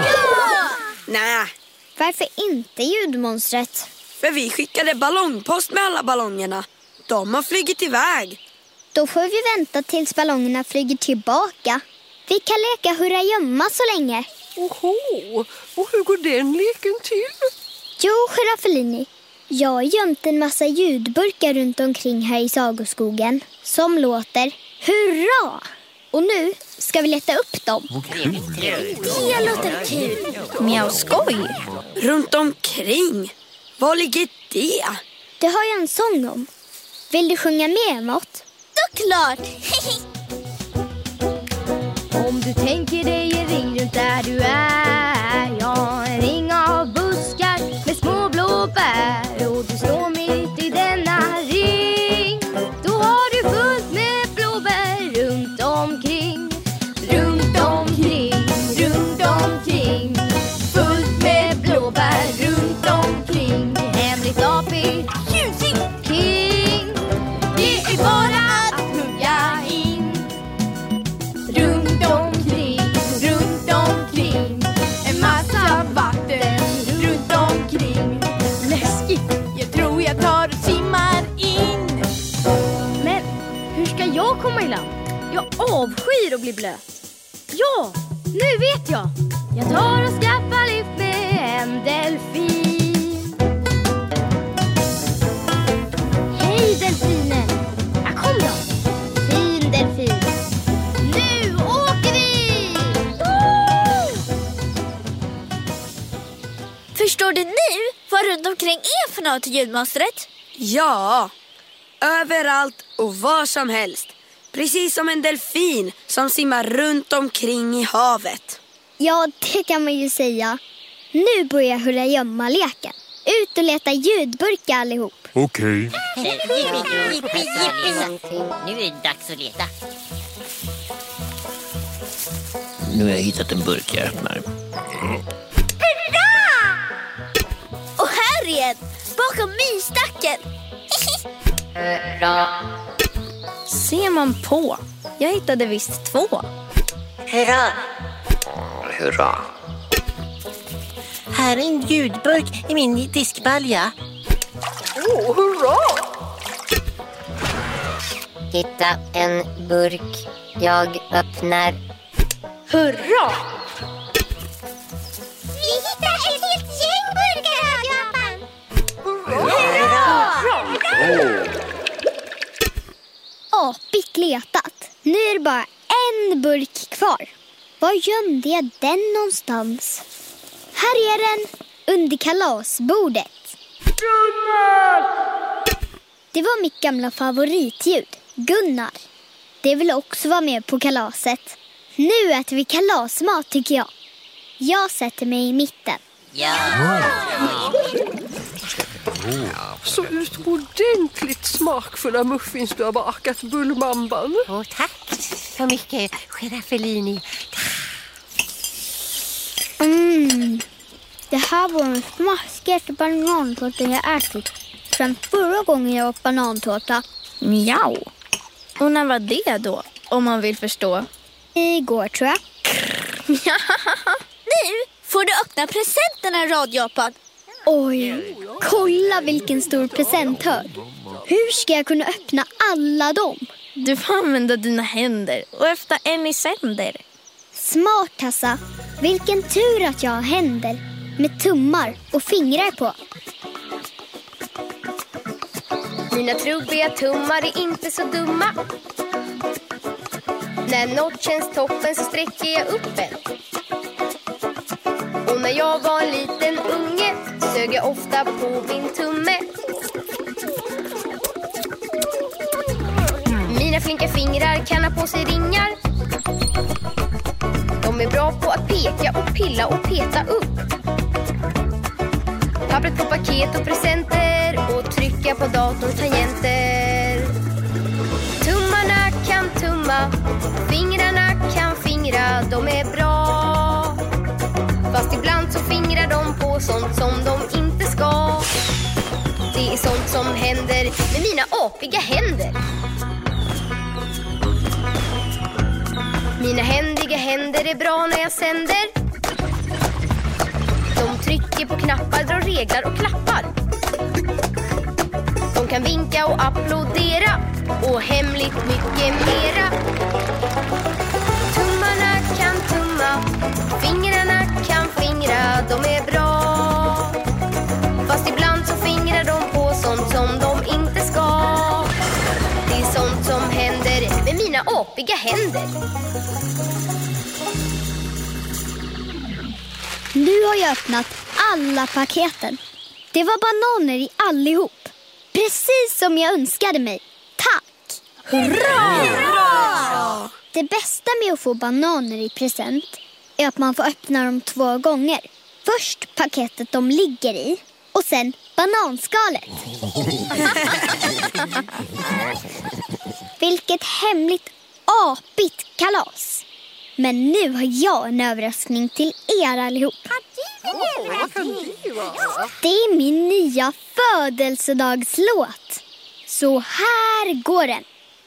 Nej. Varför inte, ljudmonstret? För vi skickade ballongpost med alla ballongerna. De har flugit iväg. Då får vi vänta tills ballongerna flyger tillbaka. Vi kan leka hurra gömma så länge. Oho, och hur går den leken till? Jo, Giraffelini. Jag har gömt en massa ljudburkar runt omkring här i sagoskogen som låter hurra! Och nu ska vi leta upp dem. Det låter kul. Mjau, skoj. Runt omkring. Var ligger det? Det har jag en sång om. Vill du sjunga med, Emot? Såklart! Om du tänker dig en ring runt där du är, ja, en ring av buskar med små blå bär, och du står mitt i denna ring, då har du fullt med blåbär runt omkring. Runt omkring, runt omkring, fullt med blåbär runt omkring. Hemligt AP, tjusigt king, det är bara att hugga in. Runt omkring, en massa vatten runt omkring. Läskigt, jag tror jag tar och simmar in. Men hur ska jag komma i land? Jag avskyr att bli blöt. Ja, nu vet jag. Jag tar och skaffar lift med en delfin. Hej delfinen. Ja, kom då. Fin delfin. Nu åker vi! Förstår du nu vad runt omkring är för något, ljudmonstret? Ja, överallt och var som helst. Precis som en delfin som simmar runt omkring i havet. Ja, det kan man ju säga. Nu börjar hurra-gömma-leken. Ut och leta ljudburkar allihop. Okej. Jippi. Nu är det dags att leta. Nu har jag hittat en burk jag öppnar. Hurra! Och här är en, bakom mysstacken. Hurra! Ser man på. Jag hittade visst 2. Hurra! Hurra. Här är en ljudburk i min diskbalja. Hurra! Hitta en burk. Jag öppnar. Hurra! Vi hittar ett helt gäng burkar här, Japan. Hurra! Apigt letat. Nu är det bara en burk kvar. Var gömde jag den någonstans? Här är den, under kalasbordet. Det var mitt gamla favoritljud, Gunnar. Det vill också vara med på kalaset. Nu äter vi kalasmat, tycker jag. Jag sätter mig i mitten. Ja. Så utomordentligt smakfulla muffins du har bakat, Bullmamban. Tack så mycket, Giraffelini. Det här var den smaskigaste banantårta jag ätit sedan förra gången jag åt banantårta. Mjau. Och när var det då, om man vill förstå? Igår, tror jag. Nu får du öppna presenterna, Radioapan. Oj, kolla vilken stor presenthög. Hur ska jag kunna öppna alla dem? Du får använda dina händer och öppna en i sänder. Smart, Tassa. Vilken tur att jag har händer med tummar och fingrar på. Mina trubbiga tummar är inte så dumma. När något känns toppen så sträcker jag upp en. Och när jag var en liten unge sög jag ofta på min tumme. Mina flinka fingrar kan ha på sig ringar. De är bra på att peka och pilla och peta upp. Pappret på paket och presenter och trycka på datorns tangenter. Tummarna kan tumma, fingrarna kan fingra, de är bra. Fast ibland så fingrar de på sånt som de inte ska. Det är sånt som händer med mina apiga händer. Mina händiga händer är bra när jag sänder. De trycker på knappar, drar reglar och klappar. De kan vinka och applådera och hemligt mycket mera. Tummarna kan tumma, fingrarna kan fingra, de är bra. Fast ibland så fingrar de apiga händer. Nu har jag öppnat alla paketen. Det var bananer i allihop. Precis som jag önskade mig. Tack! Hurra! Hurra! Det bästa med att få bananer i present är att man får öppna dem 2 gånger. Först paketet de ligger i och sen bananskalet. Vilket hemligt apigt kalas. Men nu har jag en överraskning till er allihop. Det är min nya födelsedagslåt. Så här går den.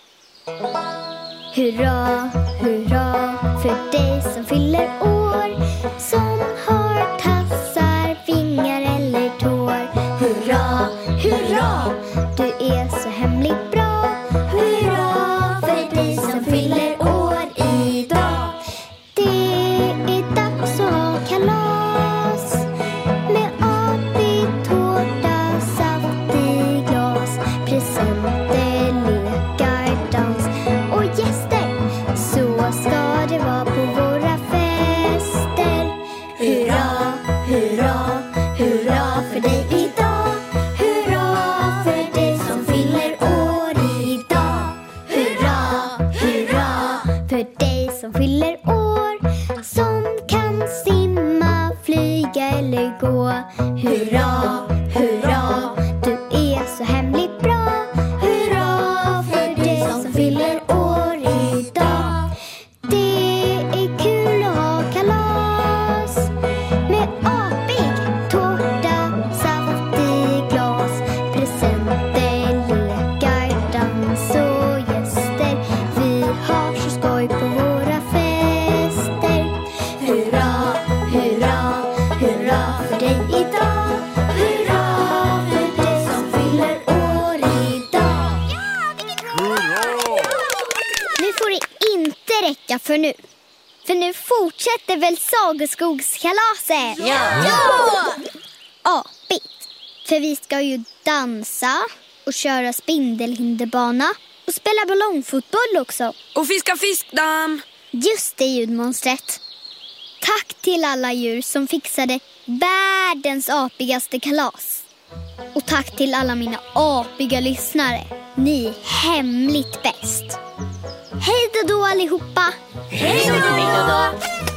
Hurra, hurra för dig som fyller år, som har tassar, vingar eller tår. Hurra, hurra, du är så hemligt bra. Hurra för dig som fyller år idag. Det är dags att ha kalas med apig tårta, saft i glas, presenter, lekar, dans och gäster. Så ska det vara på våra fester. Hurra, hurra, hurra för dig idag. Hurra för dig som fyller år idag. Hurra, hurra för dig som fyller år, som kan simma, flyga eller gå. Hurra, hurra, du är så hemligt bra. Hurra för dig som fyller år idag. Det är kul att ha kalas med apig tårta, saft i glas, presenter, lekar, dans och gäster. Vi har så skoj på våra fester. Hurra, hurra, hurra för dig idag. Hurra för dig som fyller år idag. Nu får det inte räcka för nu. För nu fortsätter väl sagoskolskalaset? Ja! Apigt. För vi ska ju dansa och köra spindelhinderbana och spela ballongfotboll också. Och fiska fiskdamm. Just det, ljudmonstret. Tack till alla djur som fixade världens apigaste kalas. Och tack till alla mina apiga lyssnare. Ni är hemligt bäst. Hej då allihopa! Hej då!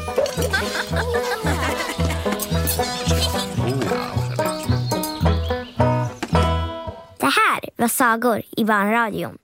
Det här var sagor i Barnradion.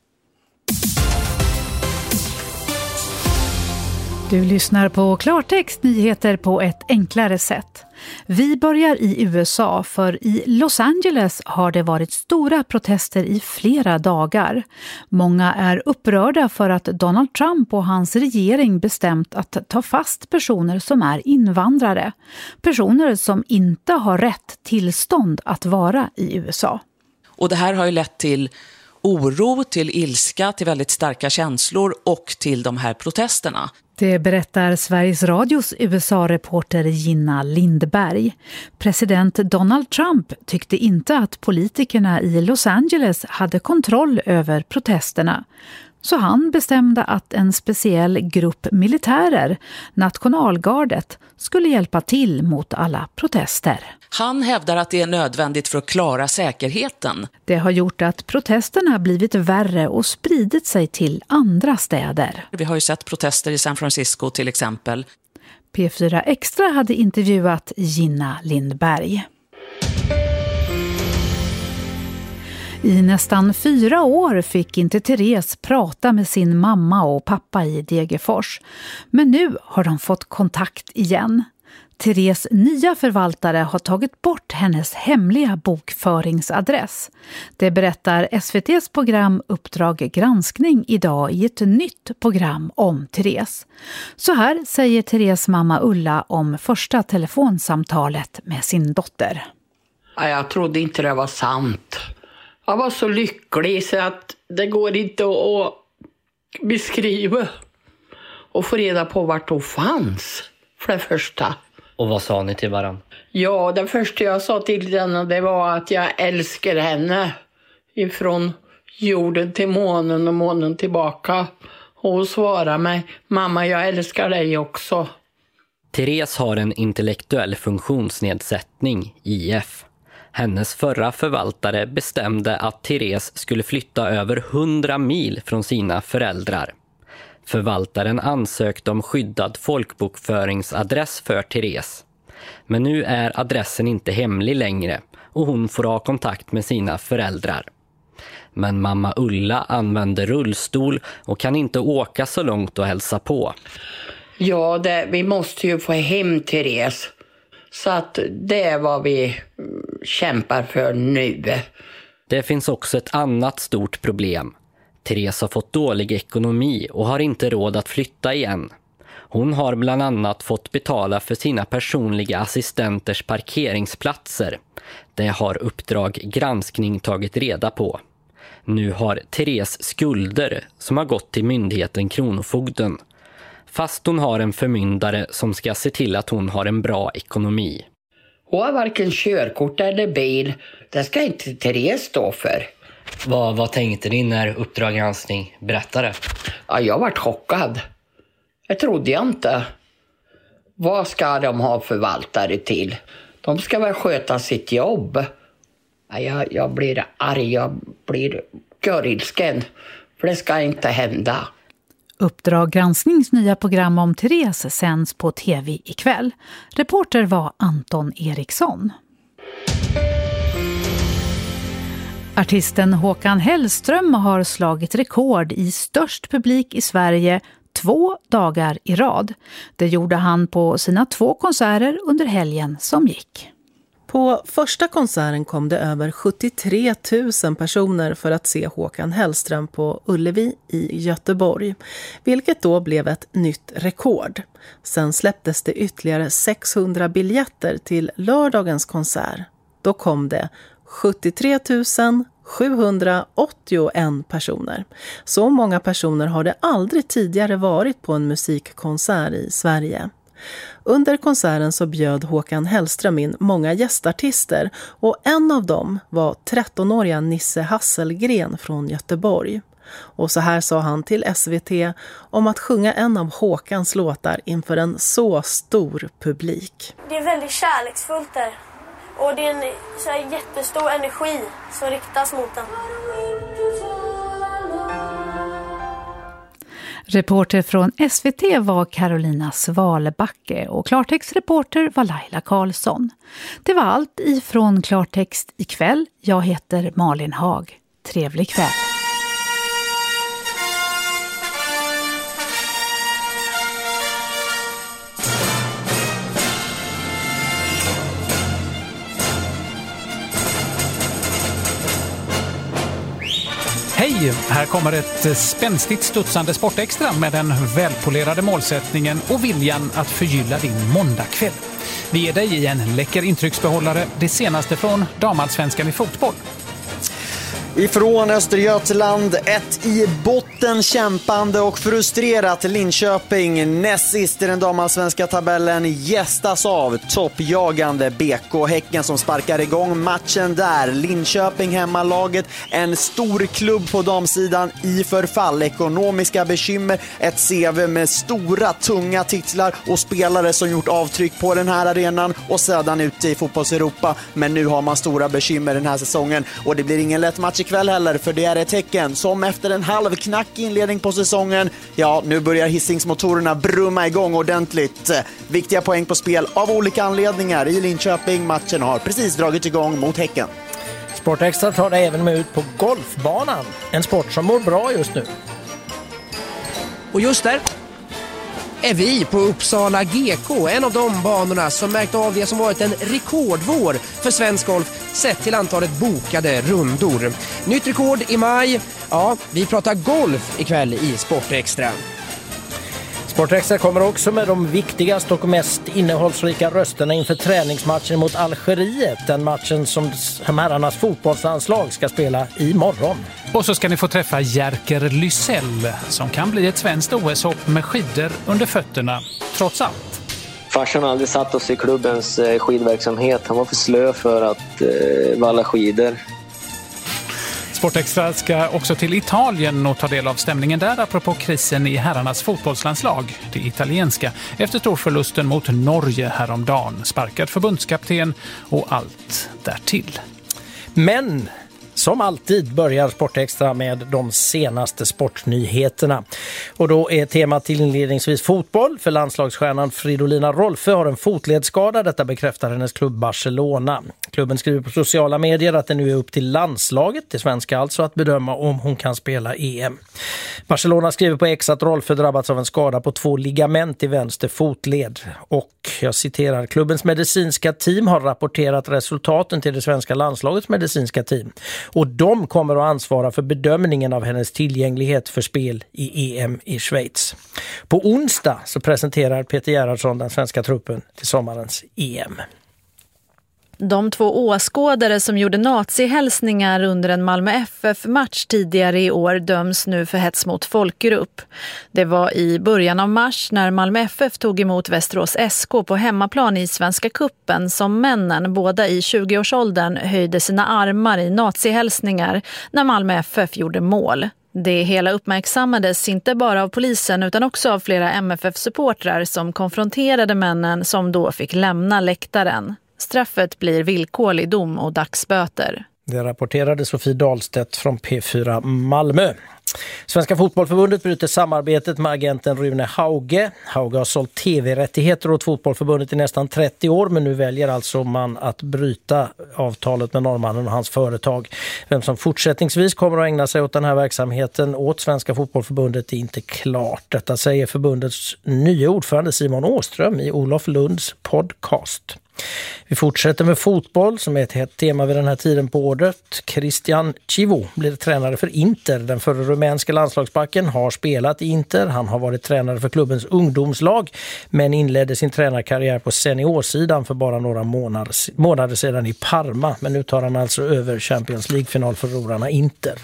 Du lyssnar på Klartext, nyheter på ett enklare sätt. Vi börjar i USA, för i Los Angeles har det varit stora protester i flera dagar. Många är upprörda för att Donald Trump och hans regering bestämt att ta fast personer som är invandrare. Personer som inte har rätt tillstånd att vara i USA. Och det här har ju lett till oro, till ilska, till väldigt starka känslor och till de här protesterna. Det berättar Sveriges Radios USA-reporter Gina Lindberg. President Donald Trump tyckte inte att politikerna i Los Angeles hade kontroll över protesterna. Så han bestämde att en speciell grupp militärer, nationalgardet, skulle hjälpa till mot alla protester. Han hävdar att det är nödvändigt för att klara säkerheten. Det har gjort att protesterna blivit värre och spridit sig till andra städer. Vi har ju sett protester i San Francisco till exempel. P4 Extra hade intervjuat Gina Lindberg. I nästan 4 år fick inte Therese prata med sin mamma och pappa i Degerfors. Men nu har de fått kontakt igen. Therese nya förvaltare har tagit bort hennes hemliga bokföringsadress. Det berättar SVT:s program Uppdrag granskning idag i ett nytt program om Therese. Så här säger Therese mamma Ulla om första telefonsamtalet med sin dotter. Jag trodde inte det var sant. Jag var så lycklig så att det går inte att beskriva. Och få reda på vart hon fanns, för det första. Och vad sa ni till varann? Ja, det första jag sa till henne, det var att jag älskar henne. Ifrån jorden till månen och månen tillbaka. Hon svarade mig, mamma jag älskar dig också. Therese har en intellektuell funktionsnedsättning, IF. Hennes förra förvaltare bestämde att Therese skulle flytta över 100 mil från sina föräldrar. Förvaltaren ansökte om skyddad folkbokföringsadress för Therese. Men nu är adressen inte hemlig längre och hon får ha kontakt med sina föräldrar. Men mamma Ulla använder rullstol och kan inte åka så långt och hälsa på. Ja, vi måste ju få hem Therese. Så att det är vad vi kämpar för nu. Det finns också ett annat stort problem. Therese har fått dålig ekonomi och har inte råd att flytta igen. Hon har bland annat fått betala för sina personliga assistenters parkeringsplatser. Det har Uppdrag granskning tagit reda på. Nu har Therese skulder som har gått till myndigheten Kronofogden. Fast hon har en förmyndare som ska se till att hon har en bra ekonomi. Hon har varken körkort eller bil. Det ska inte Therese stå för. Vad tänkte ni när Uppdrag granskning berättade? Ja, jag var chockad. Jag trodde jag inte. Vad ska de ha förvaltare till? De ska väl sköta sitt jobb. Ja, jag blir arg, jag blir görilsken. För det ska inte hända. Uppdrag gransknings nya program om Therese sänds på tv ikväll. Reporter var Anton Eriksson. Artisten Håkan Hellström har slagit rekord i störst publik i Sverige 2 dagar i rad. Det gjorde han på sina 2 konserter under helgen som gick. På första konserten kom det över 73 000 personer för att se Håkan Hellström på Ullevi i Göteborg, vilket då blev ett nytt rekord. Sen släpptes det ytterligare 600 biljetter till lördagens konsert. Då kom det 73 781 personer. Så många personer har det aldrig tidigare varit på en musikkonsert i Sverige. Under konserten så bjöd Håkan Hellström in många gästartister och en av dem var 13-åriga Nisse Hasselgren från Göteborg. Och så här sa han till SVT om att sjunga en av Håkans låtar inför en så stor publik. Det är väldigt kärleksfullt där. Och det är en så här jättestor energi som riktas mot den. Reporter från SVT var Carolina Svalbacke och klartextreporter var Laila Karlsson. Det var allt ifrån Klartext ikväll. Jag heter Malin Haag. Trevlig kväll. Hej! Här kommer ett spänstigt studsande Sportextra med den välpolerade målsättningen och viljan att förgylla din måndagkväll. Vi ger dig i en läcker intrycksbehållare, det senaste från damallsvenskan i fotboll. Ifrån Östergötland, ett i botten kämpande och frustrerat Linköping näst sist i den damallsvenska tabellen gästas av toppjagande BK Häcken som sparkar igång matchen där. Linköping hemmalaget, en stor klubb på damsidan i förfall, ekonomiska bekymmer, ett CV med stora tunga titlar och spelare som gjort avtryck på den här arenan och sedan ute i fotbolls-Europa. Men nu har man stora bekymmer den här säsongen och det blir ingen lätt match ikväll heller, för det är ett Häcken som efter en halvknackig inledning på säsongen, ja, nu börjar hissingsmotorerna brumma igång ordentligt. Viktiga poäng på spel av olika anledningar i Linköping. Matchen har precis dragit igång mot Häcken. Sportextra tar det även med ut på golfbanan, en sport som mår bra just nu. Och just där är vi på Uppsala GK, en av de banorna som märkt av det som varit en rekordvår för svensk golf sett till antalet bokade rundor. Nytt rekord i maj. Ja, vi pratar golf ikväll i Sportextra. Sportextra kommer också med de viktigaste och mest innehållsrika rösterna inför träningsmatchen mot Algeriet. Den matchen som herrarnas fotbollslandslag ska spela imorgon. Och så ska ni få träffa Jerker Lysell som kan bli ett svenskt OS-hopp med skidor under fötterna, trots allt. Farsan har aldrig satt oss i klubbens skidverksamhet. Han var för slö för att valla skidor. Sportextra ska också till Italien och ta del av stämningen där apropå krisen i herrarnas fotbollslandslag, det italienska, efter storförlusten mot Norge häromdagen. Sparkad förbundskapten och allt därtill. Men som alltid börjar Sportextra med de senaste sportnyheterna. Och då är temat till inledningsvis fotboll, för landslagsstjärnan Fridolina Rolfö har en fotledsskada. Detta bekräftar hennes klubb Barcelona. Klubben skriver på sociala medier att det nu är upp till landslaget, det svenska alltså, att bedöma om hon kan spela EM. Barcelona skriver på X att Rolfö drabbats av en skada på 2 ligament i vänster fotled. Och jag citerar: klubbens medicinska team har rapporterat resultaten till det svenska landslagets medicinska team. Och de kommer att ansvara för bedömningen av hennes tillgänglighet för spel i EM i Schweiz. På onsdag så presenterar Peter Gerhardsson den svenska truppen till sommarens EM. De 2 åskådare som gjorde nazihälsningar under en Malmö FF-match tidigare i år döms nu för hets mot folkgrupp. Det var i början av mars när Malmö FF tog emot Västerås SK på hemmaplan i Svenska kuppen som männen, båda i 20-årsåldern, höjde sina armar i nazihälsningar när Malmö FF gjorde mål. Det hela uppmärksammades inte bara av polisen utan också av flera MFF-supportrar som konfronterade männen som då fick lämna läktaren. Straffet blir villkorlig dom och dagsböter. Det rapporterade Sofie Dahlstedt från P4 Malmö. Svenska fotbollförbundet bryter samarbetet med agenten Rune Hauge. Hauge har sålt tv-rättigheter åt fotbollförbundet i nästan 30 år, men nu väljer alltså man att bryta avtalet med norrmannen och hans företag. Vem som fortsättningsvis kommer att ägna sig åt den här verksamheten åt Svenska fotbollförbundet är inte klart. Detta säger förbundets nya ordförande Simon Åström i Olof Lunds podcast. Vi fortsätter med fotboll som är ett hett tema vid den här tiden på året. Cristian Chivo blir tränare för Inter. Den förre rumänska landslagsbacken har spelat i Inter. Han har varit tränare för klubbens ungdomslag men inledde sin tränarkarriär på seniorsidan för bara några månader sedan i Parma. Men nu tar han alltså över Champions League-finalförlorarna Inter.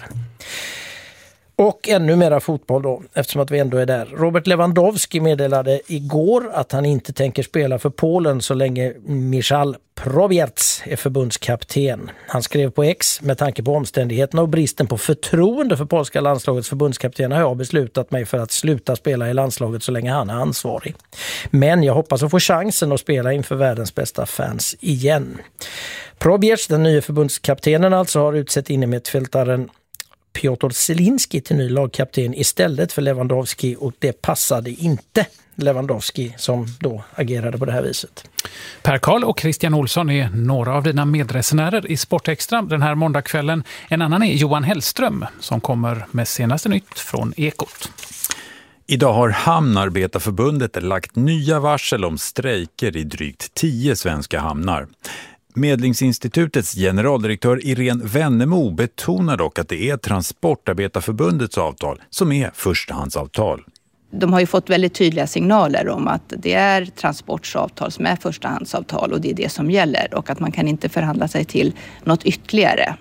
Och ännu mera fotboll då, eftersom att vi ändå är där. Robert Lewandowski meddelade igår att han inte tänker spela för Polen så länge Michal Probierz är förbundskapten. Han skrev på X: med tanke på omständigheterna och bristen på förtroende för polska landslagets förbundskapten har jag beslutat mig för att sluta spela i landslaget så länge han är ansvarig. Men jag hoppas att få chansen att spela inför världens bästa fans igen. Probierz, den nya förbundskaptenen alltså, har utsett innermittfältaren Piotr Zelinski till ny lagkapten istället för Lewandowski, och det passade inte Lewandowski som då agerade på det här viset. Per Karl och Christian Olsson är några av dina medresenärer i Sportextra den här måndagskvällen. En annan är Johan Hellström som kommer med senaste nytt från Ekot. Idag har Hamnarbetarförbundet lagt nya varsel om strejker i drygt 10 svenska hamnar. Medlingsinstitutets generaldirektör Irene Wennemo betonar dock att det är Transportarbetarförbundets avtal som är förstahandsavtal. De har ju fått väldigt tydliga signaler om att det är transportsavtal som är förstahandsavtal och det är det som gäller, och att man kan inte förhandla sig till något ytterligare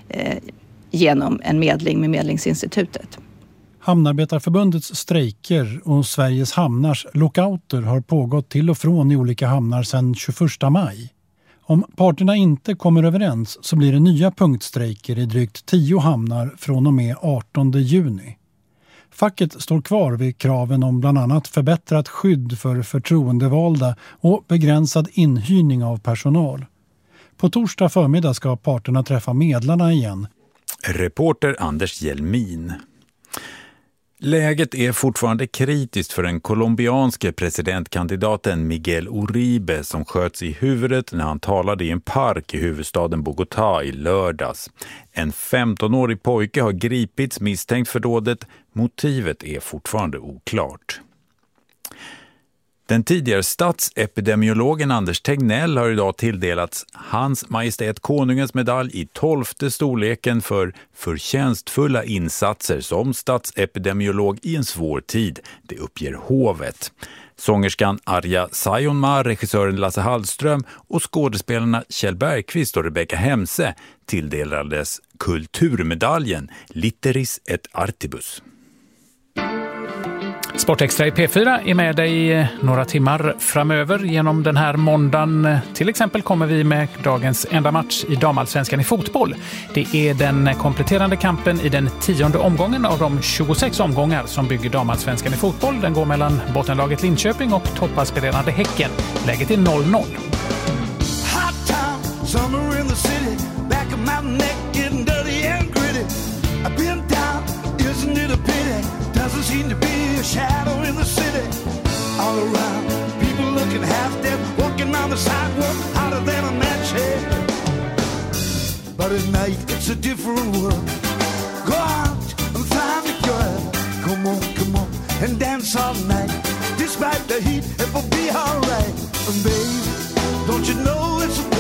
genom en medling med Medlingsinstitutet. Hamnarbetarförbundets strejker och Sveriges hamnars lockouter har pågått till och från i olika hamnar sedan 21 maj. Om parterna inte kommer överens så blir det nya punktstrejker i drygt 10 hamnar från och med 18 juni. Facket står kvar vid kraven om bland annat förbättrat skydd för förtroendevalda och begränsad inhyrning av personal. På torsdag förmiddag ska parterna träffa medlarna igen. Reporter Anders Hjelmin. Läget är fortfarande kritiskt för den colombianske presidentkandidaten Miguel Uribe som sköts i huvudet när han talade i en park i huvudstaden Bogotá i lördags. En 15-årig pojke har gripits misstänkt för dådet. Motivet är fortfarande oklart. Den tidigare statsepidemiologen Anders Tegnell har idag tilldelats Hans Majestät Konungens medalj i 12:e storleken för förtjänstfulla insatser som statsepidemiolog i en svår tid, det uppger hovet. Sångerskan Arja Saijonmaa, regissören Lasse Hallström och skådespelarna Kjell Bergqvist och Rebecca Hemse tilldelades kulturmedaljen Litteris et Artibus. Sportextra i P4 är med dig några timmar framöver genom den här måndagen. Till exempel kommer vi med dagens enda match i damallsvenskan i fotboll. Det är den kompletterande kampen i den 10:e omgången av de 26 omgångar som bygger damallsvenskan i fotboll. Den går mellan bottenlaget Linköping och toppaspelande Häcken. Läget är 0-0. Summer in the city, back of my neck getting dirty and gritty. I've been down, isn't it a pity? Doesn't seem to be a shadow in the city. All around, people looking half dead, walking on the sidewalk, hotter than a match head. But at night, it's a different world. Go out and find a girl. Come on, and dance all night. Despite the heat, it will be alright. And baby, don't you know it's a